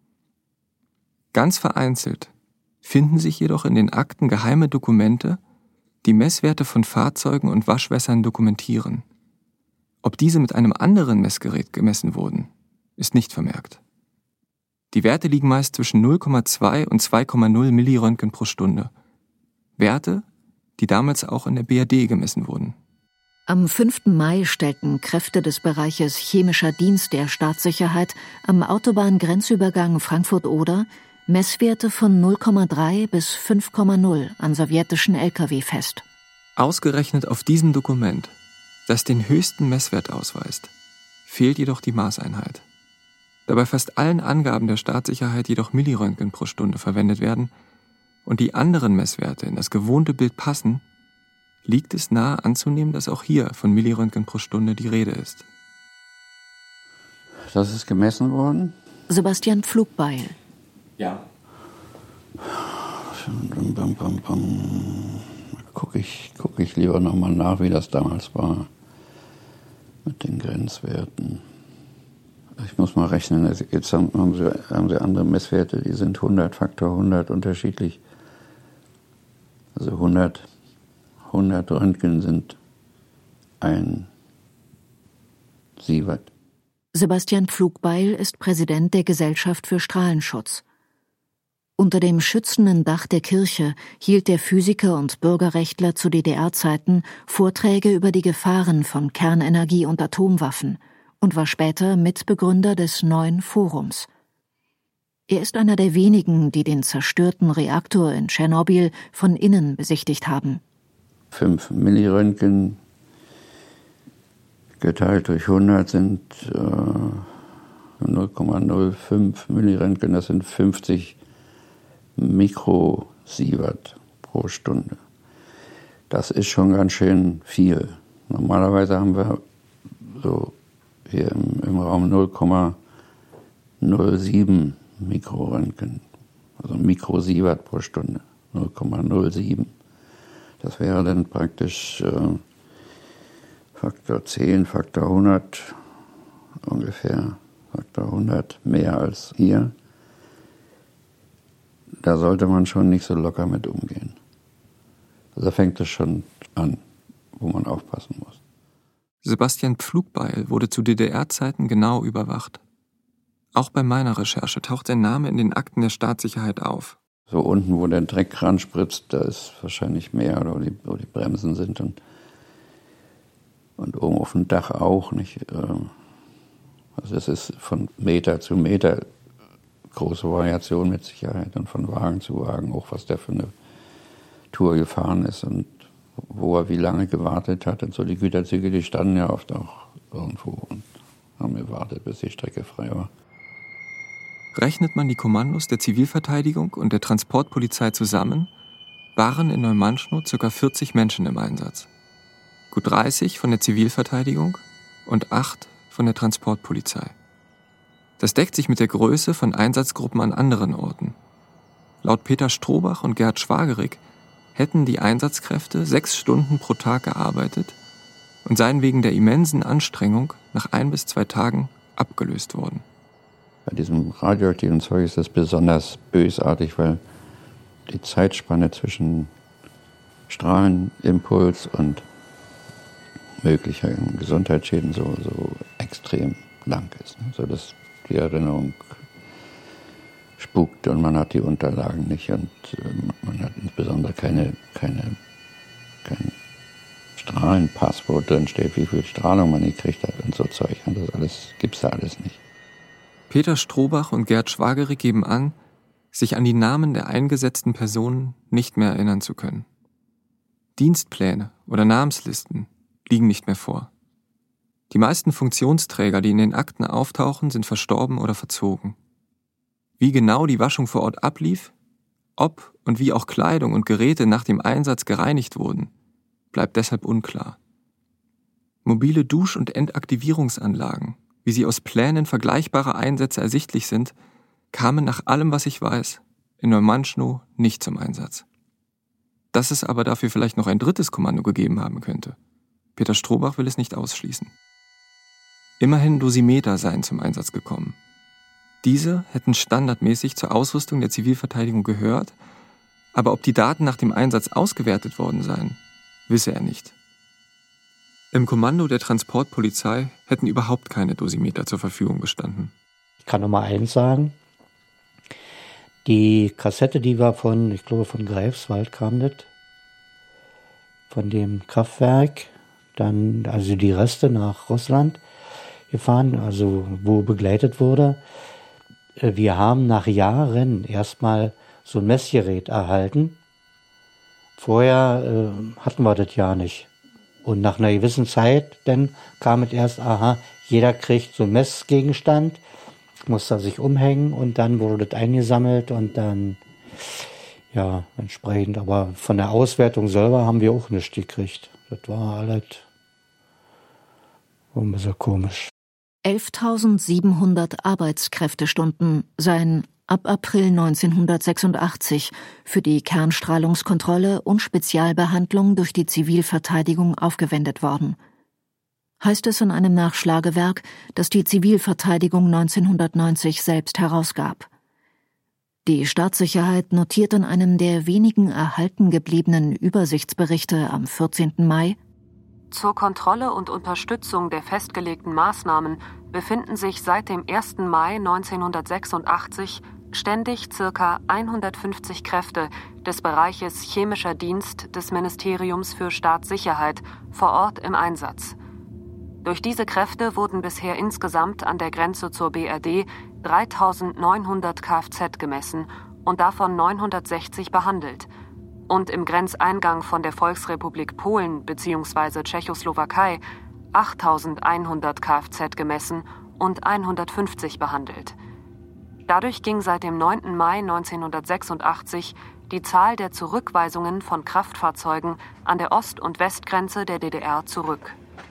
Ganz vereinzelt finden sich jedoch in den Akten geheime Dokumente, die Messwerte von Fahrzeugen und Waschwässern dokumentieren. Ob diese mit einem anderen Messgerät gemessen wurden, ist nicht vermerkt. Die Werte liegen meist zwischen null Komma zwei und zwei Komma null Milliröntgen pro Stunde. Werte, die damals auch in der B R D gemessen wurden. Am fünften Mai stellten Kräfte des Bereiches Chemischer Dienst der Staatssicherheit am Autobahngrenzübergang Frankfurt-Oder Messwerte von null Komma drei bis fünf Komma null an sowjetischen L K W fest. Ausgerechnet auf diesem Dokument, das den höchsten Messwert ausweist, fehlt jedoch die Maßeinheit. Da bei fast allen Angaben der Staatssicherheit jedoch Milliröntgen pro Stunde verwendet werden und die anderen Messwerte in das gewohnte Bild passen, liegt es nahe anzunehmen, dass auch hier von Milliröntgen pro Stunde die Rede ist. Das ist gemessen worden? Sebastian Pflugbeil. Ja. Gucke ich, guck ich lieber nochmal nach, wie das damals war mit den Grenzwerten. Ich muss mal rechnen, jetzt haben, haben, sie, haben sie andere Messwerte, die sind hundert, Faktor hundert unterschiedlich. Also hundert, hundert Röntgen sind ein Sievert. Sebastian Pflugbeil ist Präsident der Gesellschaft für Strahlenschutz. Unter dem schützenden Dach der Kirche hielt der Physiker und Bürgerrechtler zu D D R-Zeiten Vorträge über die Gefahren von Kernenergie und Atomwaffen und war später Mitbegründer des Neuen Forums. Er ist einer der wenigen, die den zerstörten Reaktor in Tschernobyl von innen besichtigt haben. fünf Milliröntgen geteilt durch hundert sind äh, null Komma null fünf Milliröntgen, das sind fünfzig Mikrosievert pro Stunde. Das ist schon ganz schön viel. Normalerweise haben wir so hier im, im Raum null Komma null sieben Mikroröntgen, also Mikrosievert pro Stunde, null Komma null sieben. Das wäre dann praktisch äh, Faktor zehn, Faktor hundert ungefähr, Faktor hundert mehr als hier. Da sollte man schon nicht so locker mit umgehen. Also da fängt es schon an, wo man aufpassen muss. Sebastian Pflugbeil wurde zu D D R-Zeiten genau überwacht. Auch bei meiner Recherche taucht sein Name in den Akten der Staatssicherheit auf. So unten, wo der Dreck ranspritzt, da ist wahrscheinlich mehr, oder wo die, wo die Bremsen sind. Und, und oben auf dem Dach auch nicht. Also es ist von Meter zu Meter große Variation mit Sicherheit und von Wagen zu Wagen, auch was der für eine Tour gefahren ist und wo er wie lange gewartet hat. Und so die Güterzüge, die standen ja oft auch irgendwo und haben gewartet, bis die Strecke frei war. Rechnet man die Kommandos der Zivilverteidigung und der Transportpolizei zusammen, waren in Neumannschnow ca. vierzig Menschen im Einsatz. Gut dreißig von der Zivilverteidigung und acht von der Transportpolizei. Das deckt sich mit der Größe von Einsatzgruppen an anderen Orten. Laut Peter Strohbach und Gerd Schwagerig hätten die Einsatzkräfte sechs Stunden pro Tag gearbeitet und seien wegen der immensen Anstrengung nach ein bis zwei Tagen abgelöst worden. Bei diesem radioaktiven Zeug ist das besonders bösartig, weil die Zeitspanne zwischen Strahlenimpuls und möglichen Gesundheitsschäden so, so extrem lang ist. So dass die Erinnerung spukt und man hat die Unterlagen nicht und man hat insbesondere keine, keine, kein Strahlenpass, wo drin steht, wie viel Strahlung man gekriegt hat und so Zeug. Das alles gibt's da alles nicht. Peter Strohbach und Gerd Schwagerig geben an, sich an die Namen der eingesetzten Personen nicht mehr erinnern zu können. Dienstpläne oder Namenslisten liegen nicht mehr vor. Die meisten Funktionsträger, die in den Akten auftauchen, sind verstorben oder verzogen. Wie genau die Waschung vor Ort ablief, ob und wie auch Kleidung und Geräte nach dem Einsatz gereinigt wurden, bleibt deshalb unklar. Mobile Dusch- und Entaktivierungsanlagen, wie sie aus Plänen vergleichbarer Einsätze ersichtlich sind, kamen nach allem, was ich weiß, in Neumannschnow nicht zum Einsatz. Dass es aber dafür vielleicht noch ein drittes Kommando gegeben haben könnte. Peter Strohbach will es nicht ausschließen. Immerhin Dosimeter seien zum Einsatz gekommen. Diese hätten standardmäßig zur Ausrüstung der Zivilverteidigung gehört, aber ob die Daten nach dem Einsatz ausgewertet worden seien, wisse er nicht. Im Kommando der Transportpolizei hätten überhaupt keine Dosimeter zur Verfügung gestanden. Ich kann noch mal eins sagen. Die Kassette, die war von, ich glaube von Greifswald kam das, von dem Kraftwerk, dann also die Reste nach Russland gefahren, also wo begleitet wurde. Wir haben nach Jahren erstmal so ein Messgerät erhalten. Vorher äh, hatten wir das ja nicht. Und nach einer gewissen Zeit dann kam es erst, aha, jeder kriegt so einen Messgegenstand, muss da sich umhängen und dann wurde das eingesammelt und dann, ja, entsprechend. Aber von der Auswertung selber haben wir auch nichts gekriegt. Das war alles ein bisschen komisch. elftausendsiebenhundert Arbeitskräftestunden seien ab April neunzehnhundertsechsundachtzig für die Kernstrahlungskontrolle und Spezialbehandlung durch die Zivilverteidigung aufgewendet worden. Heißt es in einem Nachschlagewerk, das die Zivilverteidigung neunzehnhundertneunzig selbst herausgab. Die Staatssicherheit notiert in einem der wenigen erhalten gebliebenen Übersichtsberichte am vierzehnten Mai: Zur Kontrolle und Unterstützung der festgelegten Maßnahmen befinden sich seit dem ersten Mai neunzehnhundertsechsundachtzig ständig ca. hundertfünfzig Kräfte des Bereiches Chemischer Dienst des Ministeriums für Staatssicherheit vor Ort im Einsatz. Durch diese Kräfte wurden bisher insgesamt an der Grenze zur B R D dreitausendneunhundert Kfz gemessen und davon neunhundertsechzig behandelt. Und im Grenzeingang von der Volksrepublik Polen bzw. Tschechoslowakei achttausendeinhundert Kfz gemessen und hundertfünfzig behandelt. Dadurch ging seit dem neunten Mai neunzehnhundertsechsundachtzig die Zahl der Zurückweisungen von Kraftfahrzeugen an der Ost- und Westgrenze der D D R zurück.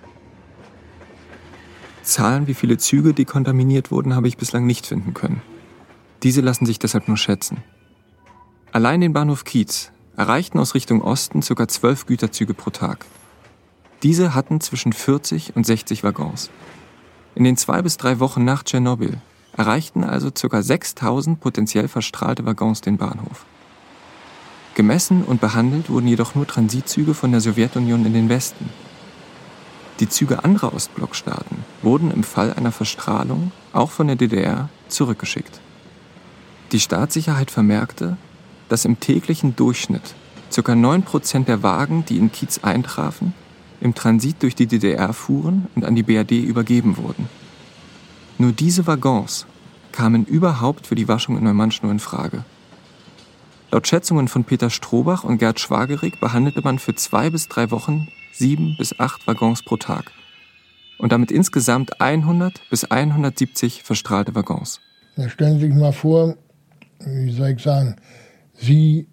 Zahlen, wie viele Züge dekontaminiert wurden, habe ich bislang nicht finden können. Diese lassen sich deshalb nur schätzen. Allein den Bahnhof Kiez erreichten aus Richtung Osten ca. zwölf Güterzüge pro Tag. Diese hatten zwischen vierzig und sechzig Waggons. In den zwei bis drei Wochen nach Tschernobyl erreichten also ca. sechstausend potenziell verstrahlte Waggons den Bahnhof. Gemessen und behandelt wurden jedoch nur Transitzüge von der Sowjetunion in den Westen. Die Züge anderer Ostblockstaaten wurden im Fall einer Verstrahlung, auch von der D D R, zurückgeschickt. Die Staatssicherheit vermerkte, dass im täglichen Durchschnitt ca. neun Prozent der Wagen, die in Kiez eintrafen, im Transit durch die D D R fuhren und an die B R D übergeben wurden. Nur diese Waggons kamen überhaupt für die Waschung in Neumannschnow in Frage. Laut Schätzungen von Peter Strohbach und Gerd Schwagerig behandelte man für zwei bis drei Wochen sieben bis acht Waggons pro Tag und damit insgesamt hundert bis hundertsiebzig verstrahlte Waggons. Da stellen Sie sich mal vor, wie soll ich sagen, Sie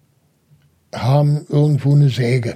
haben irgendwo eine Säge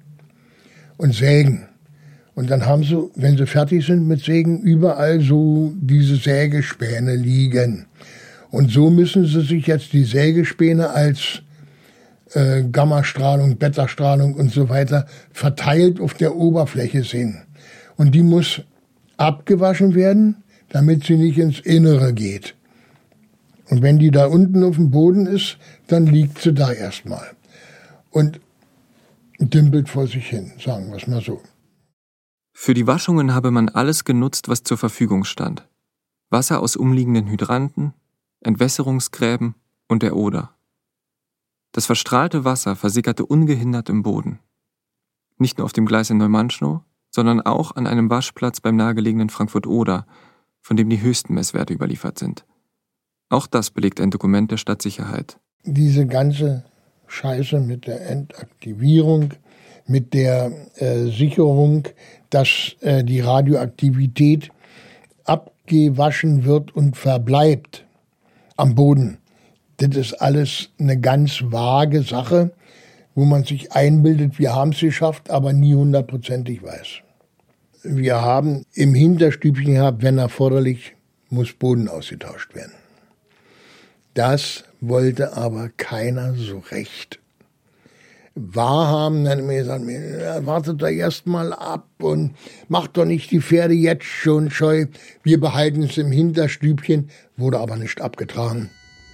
und sägen. Und dann haben Sie, wenn Sie fertig sind mit Sägen, überall so diese Sägespäne liegen. Und so müssen Sie sich jetzt die Sägespäne als äh, Gammastrahlung, Beta-Strahlung und so weiter verteilt auf der Oberfläche sehen. Und die muss abgewaschen werden, damit sie nicht ins Innere geht. Und wenn die da unten auf dem Boden ist, dann liegt sie da erstmal. Und dümpelt vor sich hin, sagen wir es mal so. Für die Waschungen habe man alles genutzt, was zur Verfügung stand. Wasser aus umliegenden Hydranten, Entwässerungsgräben und der Oder. Das verstrahlte Wasser versickerte ungehindert im Boden. Nicht nur auf dem Gleis in Neumannschnow, sondern auch an einem Waschplatz beim nahegelegenen Frankfurt-Oder, von dem die höchsten Messwerte überliefert sind. Auch das belegt ein Dokument der Stadtsicherheit. Diese ganze Scheiße mit der Entaktivierung, mit der äh, Sicherung, dass äh, die Radioaktivität abgewaschen wird und verbleibt am Boden. Das ist alles eine ganz vage Sache, wo man sich einbildet, wir haben es geschafft, aber nie hundertprozentig weiß. Wir haben im Hinterstübchen gehabt, wenn erforderlich, muss Boden ausgetauscht werden. Das wollte aber keiner so recht wahrhaben. Dann haben wir gesagt, wartet doch erst mal ab und macht doch nicht die Pferde jetzt schon scheu. Wir behalten es im Hinterstübchen, wurde aber nicht abgetragen.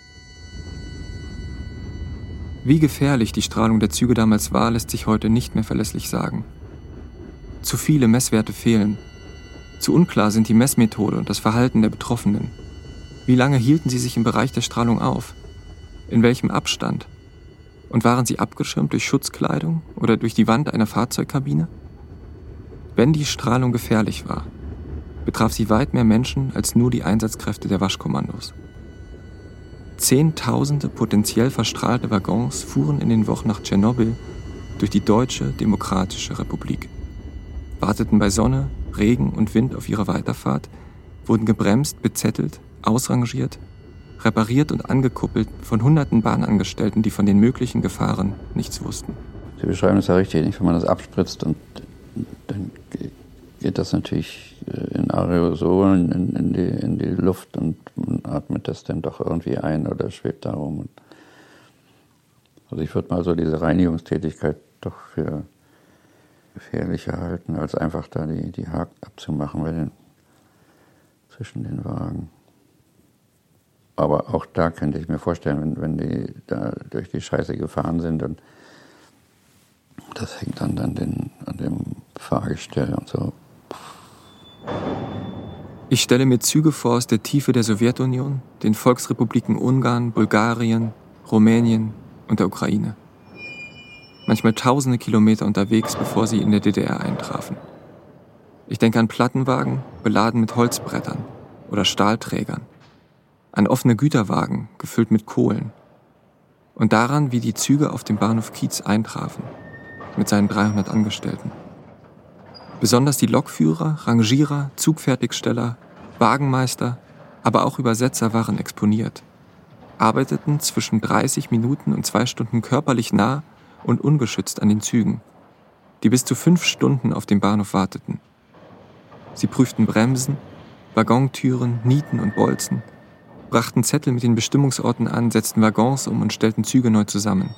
Wie gefährlich die Strahlung der Züge damals war, lässt sich heute nicht mehr verlässlich sagen. Zu viele Messwerte fehlen. Zu unklar sind die Messmethode und das Verhalten der Betroffenen. Wie lange hielten sie sich im Bereich der Strahlung auf? In welchem Abstand? Und waren sie abgeschirmt durch Schutzkleidung oder durch die Wand einer Fahrzeugkabine? Wenn die Strahlung gefährlich war, betraf sie weit mehr Menschen als nur die Einsatzkräfte der Waschkommandos. Zehntausende potenziell verstrahlte Waggons fuhren in den Wochen nach Tschernobyl durch die Deutsche Demokratische Republik, warteten bei Sonne, Regen und Wind auf ihre Weiterfahrt, wurden gebremst, bezettelt, ausrangiert, repariert und angekuppelt von hunderten Bahnangestellten, die von den möglichen Gefahren nichts wussten. Sie beschreiben es ja richtig, nicht? Wenn man das abspritzt, und dann geht das natürlich in Aerosolen in, in, die, in die Luft und man atmet das dann doch irgendwie ein oder schwebt da rum. Also ich würde mal so diese Reinigungstätigkeit doch für gefährlicher halten, als einfach da die, die Haken abzumachen bei den, zwischen den Wagen. Aber auch da könnte ich mir vorstellen, wenn, wenn die da durch die Scheiße gefahren sind, und das hängt dann an, den, an dem Fahrgestell und so. Ich stelle mir Züge vor aus der Tiefe der Sowjetunion, den Volksrepubliken Ungarn, Bulgarien, Rumänien und der Ukraine. Manchmal tausende Kilometer unterwegs, bevor sie in der D D R eintrafen. Ich denke an Plattenwagen, beladen mit Holzbrettern oder Stahlträgern, an offene Güterwagen, gefüllt mit Kohlen, und daran, wie die Züge auf dem Bahnhof Kiez eintrafen, mit seinen dreihundert Angestellten. Besonders die Lokführer, Rangierer, Zugfertigsteller, Wagenmeister, aber auch Übersetzer waren exponiert. arbeiteten zwischen dreißig Minuten und zwei Stunden körperlich nah und ungeschützt an den Zügen, die bis zu fünf Stunden auf dem Bahnhof warteten. Sie prüften Bremsen, Waggontüren, Nieten und Bolzen, brachten Zettel mit den Bestimmungsorten an, setzten Waggons um und stellten Züge neu zusammen.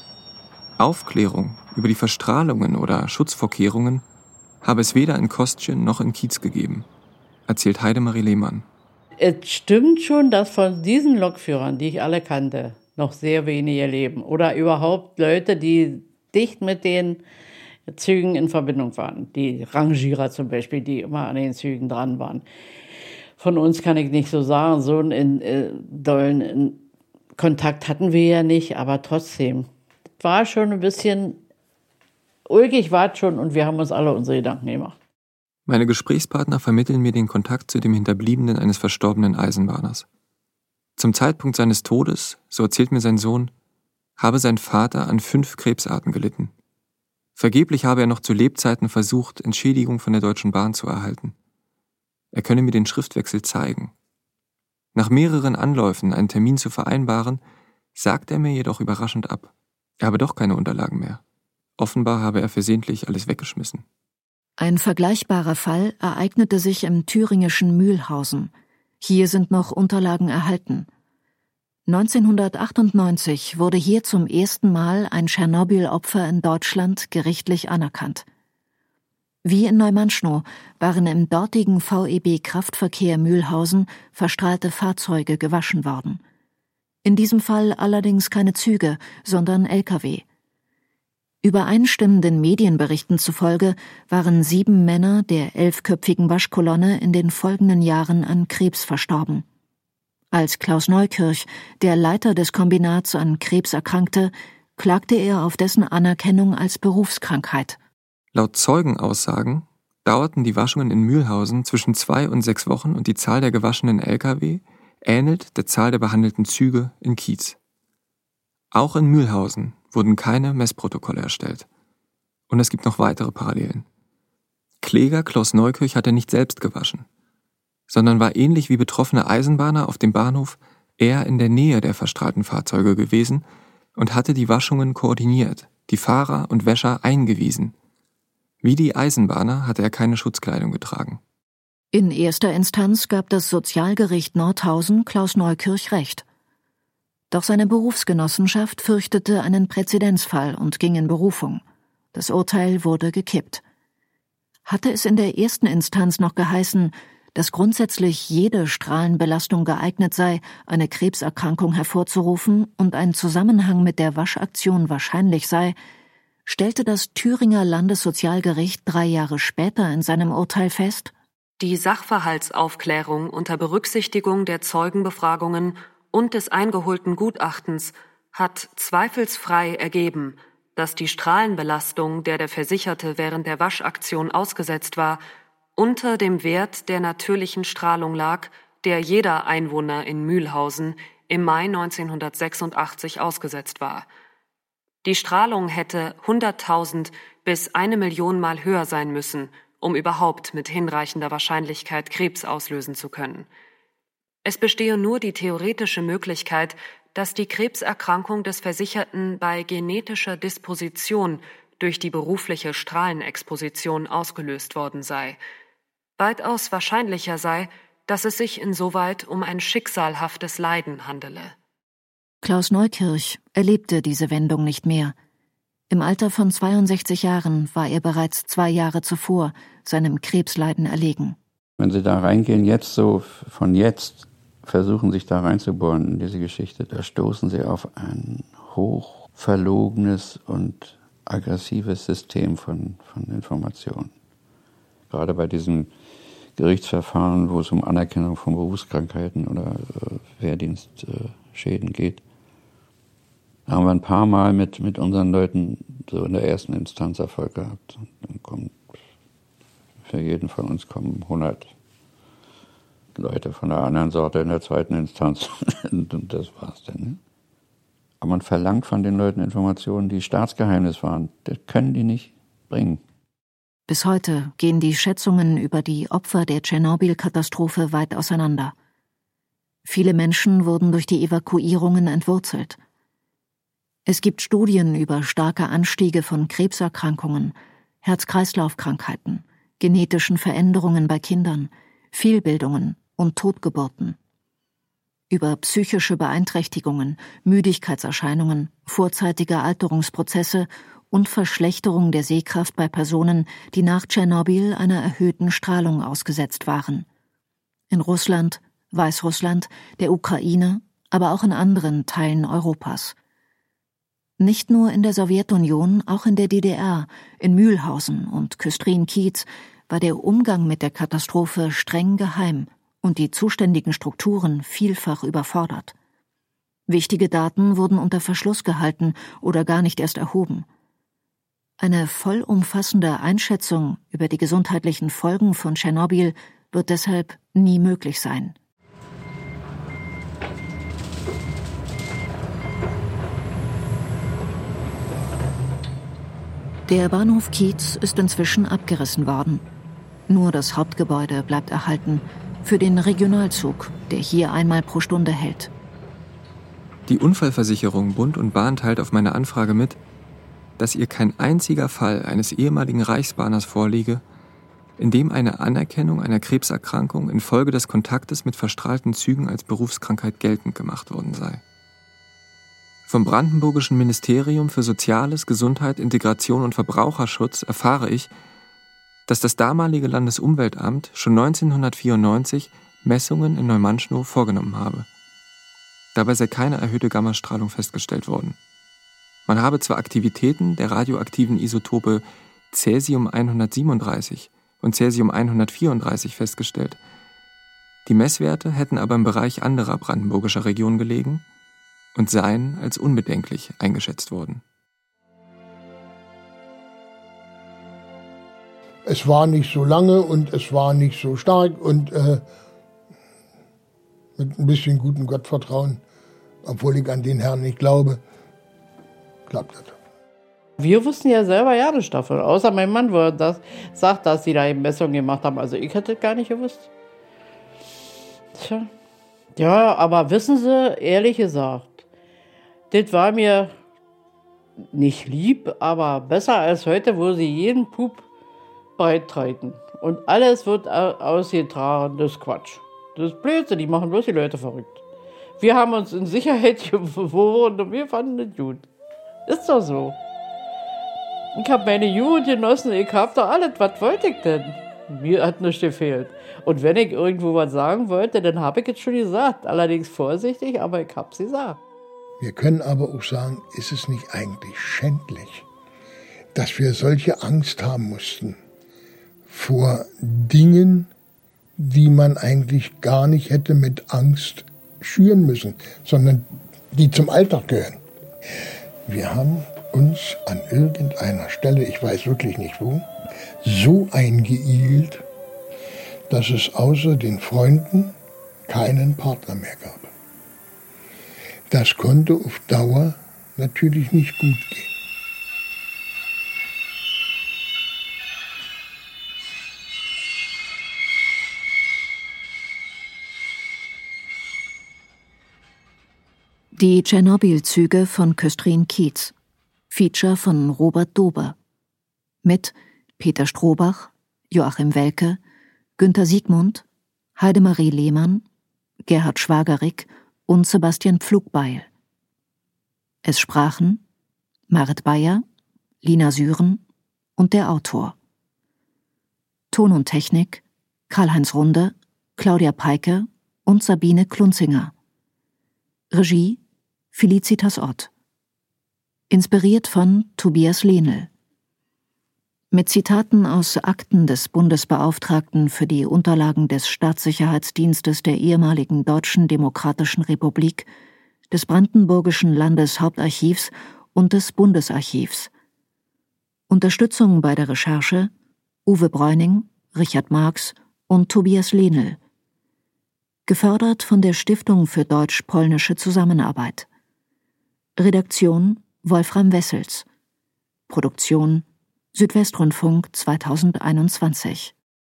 Aufklärung über die Verstrahlungen oder Schutzvorkehrungen habe es weder in Kostchen noch in Kiez gegeben, erzählt Heidemarie Lehmann. Es stimmt schon, dass von diesen Lokführern, die ich alle kannte, noch sehr wenige leben. Oder überhaupt Leute, die dicht mit den Zügen in Verbindung waren. Die Rangierer zum Beispiel, die immer an den Zügen dran waren. Von uns kann ich nicht so sagen, so einen äh, dollen in Kontakt hatten wir ja nicht, aber trotzdem. War schon ein bisschen ulkig, war es schon, und wir haben uns alle unsere Gedanken gemacht. Meine Gesprächspartner vermitteln mir den Kontakt zu dem Hinterbliebenen eines verstorbenen Eisenbahners. Zum Zeitpunkt seines Todes, so erzählt mir sein Sohn, habe sein Vater an fünf Krebsarten gelitten. Vergeblich habe er noch zu Lebzeiten versucht, Entschädigung von der Deutschen Bahn zu erhalten. Er könne mir den Schriftwechsel zeigen. Nach mehreren Anläufen, einen Termin zu vereinbaren, sagt er mir jedoch überraschend ab. Er habe doch keine Unterlagen mehr. Offenbar habe er versehentlich alles weggeschmissen. Ein vergleichbarer Fall ereignete sich im thüringischen Mühlhausen. Hier sind noch Unterlagen erhalten. neunzehnhundertachtundneunzig wurde hier zum ersten Mal ein Tschernobyl-Opfer in Deutschland gerichtlich anerkannt. Wie in Neumannschnow waren im dortigen V E B Kraftverkehr Mühlhausen verstrahlte Fahrzeuge gewaschen worden. In diesem Fall allerdings keine Züge, sondern L K W. Übereinstimmenden Medienberichten zufolge waren sieben Männer der elfköpfigen Waschkolonne in den folgenden Jahren an Krebs verstorben. Als Klaus Neukirch, der Leiter des Kombinats, an Krebs erkrankte, klagte er auf dessen Anerkennung als Berufskrankheit. Laut Zeugenaussagen dauerten die Waschungen in Mühlhausen zwischen zwei und sechs Wochen und die Zahl der gewaschenen L K W ähnelt der Zahl der behandelten Züge in Kiez. Auch in Mühlhausen wurden keine Messprotokolle erstellt. Und es gibt noch weitere Parallelen. Kläger Klaus Neukirch hatte nicht selbst gewaschen, sondern war ähnlich wie betroffene Eisenbahner auf dem Bahnhof eher in der Nähe der verstrahlten Fahrzeuge gewesen und hatte die Waschungen koordiniert, die Fahrer und Wäscher eingewiesen. Wie die Eisenbahner hatte er keine Schutzkleidung getragen. In erster Instanz gab das Sozialgericht Nordhausen Klaus Neukirch Recht. Doch seine Berufsgenossenschaft fürchtete einen Präzedenzfall und ging in Berufung. Das Urteil wurde gekippt. Hatte es in der ersten Instanz noch geheißen, dass grundsätzlich jede Strahlenbelastung geeignet sei, eine Krebserkrankung hervorzurufen und ein Zusammenhang mit der Waschaktion wahrscheinlich sei, stellte das Thüringer Landessozialgericht drei Jahre später in seinem Urteil fest: Die Sachverhaltsaufklärung unter Berücksichtigung der Zeugenbefragungen und des eingeholten Gutachtens hat zweifelsfrei ergeben, dass die Strahlenbelastung, der der Versicherte während der Waschaktion ausgesetzt war, unter dem Wert der natürlichen Strahlung lag, der jeder Einwohner in Mühlhausen im Mai neunzehnhundertsechsundachtzig ausgesetzt war. Die Strahlung hätte hunderttausend bis eine Million Mal höher sein müssen, um überhaupt mit hinreichender Wahrscheinlichkeit Krebs auslösen zu können. Es bestehe nur die theoretische Möglichkeit, dass die Krebserkrankung des Versicherten bei genetischer Disposition durch die berufliche Strahlenexposition ausgelöst worden sei. Weitaus wahrscheinlicher sei, dass es sich insoweit um ein schicksalhaftes Leiden handele. Klaus Neukirch erlebte diese Wendung nicht mehr. Im Alter von zweiundsechzig Jahren war er bereits zwei Jahre zuvor seinem Krebsleiden erlegen. Wenn Sie da reingehen, jetzt so von jetzt, versuchen sich da reinzubohren in diese Geschichte, da stoßen Sie auf ein hoch verlogenes und aggressives System von, von Informationen. Gerade bei diesem Gerichtsverfahren, wo es um Anerkennung von Berufskrankheiten oder äh, Wehrdienstschäden äh, geht, da haben wir ein paar Mal mit, mit unseren Leuten so in der ersten Instanz Erfolg gehabt. Dann kommt, für jeden von uns kommen hundert Leute von der anderen Sorte in der zweiten Instanz. Und das war's dann. Ne? Aber man verlangt von den Leuten Informationen, die Staatsgeheimnis waren. Das können die nicht bringen. Bis heute gehen die Schätzungen über die Opfer der Tschernobyl-Katastrophe weit auseinander. Viele Menschen wurden durch die Evakuierungen entwurzelt. Es gibt Studien über starke Anstiege von Krebserkrankungen, Herz-Kreislauf-Krankheiten, genetischen Veränderungen bei Kindern, Fehlbildungen und Totgeburten. Über psychische Beeinträchtigungen, Müdigkeitserscheinungen, vorzeitige Alterungsprozesse und Verschlechterung der Sehkraft bei Personen, die nach Tschernobyl einer erhöhten Strahlung ausgesetzt waren. In Russland, Weißrussland, der Ukraine, aber auch in anderen Teilen Europas. Nicht nur in der Sowjetunion, auch in der D D R, in Mühlhausen und Küstrin-Kiez war der Umgang mit der Katastrophe streng geheim und die zuständigen Strukturen vielfach überfordert. Wichtige Daten wurden unter Verschluss gehalten oder gar nicht erst erhoben. Eine vollumfassende Einschätzung über die gesundheitlichen Folgen von Tschernobyl wird deshalb nie möglich sein. Der Bahnhof Kiez ist inzwischen abgerissen worden. Nur das Hauptgebäude bleibt erhalten für den Regionalzug, der hier einmal pro Stunde hält. Die Unfallversicherung Bund und Bahn teilt auf meine Anfrage mit, dass ihr kein einziger Fall eines ehemaligen Reichsbahners vorliege, in dem eine Anerkennung einer Krebserkrankung infolge des Kontaktes mit verstrahlten Zügen als Berufskrankheit geltend gemacht worden sei. Vom Brandenburgischen Ministerium für Soziales, Gesundheit, Integration und Verbraucherschutz erfahre ich, dass das damalige Landesumweltamt schon neunzehnhundertvierundneunzig Messungen in Neumannschnow vorgenommen habe. Dabei sei keine erhöhte Gammastrahlung festgestellt worden. Man habe zwar Aktivitäten der radioaktiven Isotope Cäsium hundertsiebenunddreißig und Cäsium hundertvierunddreißig festgestellt. Die Messwerte hätten aber im Bereich anderer brandenburgischer Regionen gelegen und seien als unbedenklich eingeschätzt worden. Es war nicht so lange und es war nicht so stark und äh, mit ein bisschen gutem Gottvertrauen, obwohl ich an den Herrn nicht glaube, klappt das. Wir wussten ja selber ja nicht davon, außer mein Mann, wo er das sagt, dass sie da eben Messungen gemacht haben. Also ich hätte gar nicht gewusst. Tja. Ja, aber wissen Sie, ehrlich gesagt, das war mir nicht lieb, aber besser als heute, wo sie jeden Pup breittreten. Und alles wird ausgetragen, das ist Quatsch. Das ist Blödsinn, die machen bloß die Leute verrückt. Wir haben uns in Sicherheit gewohnt und wir fanden das gut. Ist doch so. Ich habe meine Jugend genossen, ich habe doch alles, was wollte ich denn? Mir hat nichts gefehlt. Und wenn ich irgendwo was sagen wollte, dann habe ich es schon gesagt. Allerdings vorsichtig, aber ich habe es gesagt. Wir können aber auch sagen, ist es nicht eigentlich schändlich, dass wir solche Angst haben mussten vor Dingen, die man eigentlich gar nicht hätte mit Angst schüren müssen, sondern die zum Alltag gehören. Wir haben uns an irgendeiner Stelle, ich weiß wirklich nicht wo, so eingeigelt, dass es außer den Freunden keinen Partner mehr gab. Das konnte auf Dauer natürlich nicht gut gehen. Die Tschernobyl-Züge von Küstrin-Kiez. Feature von Robert Dober. Mit Peter Strohbach, Joachim Welke, Günter Siegmund, Heidemarie Lehmann, Gerhard Schwagerig und Sebastian Pflugbeil. Es sprachen Marit Beyer, Lina Süren und der Autor. Ton und Technik Karl-Heinz Runde, Claudia Peike und Sabine Klunzinger. Regie Felicitas Ott. Inspiriert von Tobias Lehnl. Mit Zitaten aus Akten des Bundesbeauftragten für die Unterlagen des Staatssicherheitsdienstes der ehemaligen Deutschen Demokratischen Republik, des Brandenburgischen Landeshauptarchivs und des Bundesarchivs. Unterstützung bei der Recherche Uwe Bräuning, Richard Marx und Tobias Lehnl. Gefördert von der Stiftung für Deutsch-Polnische Zusammenarbeit. Redaktion Wolfram Wessels. Produktion Südwestrundfunk zweitausendeinundzwanzig.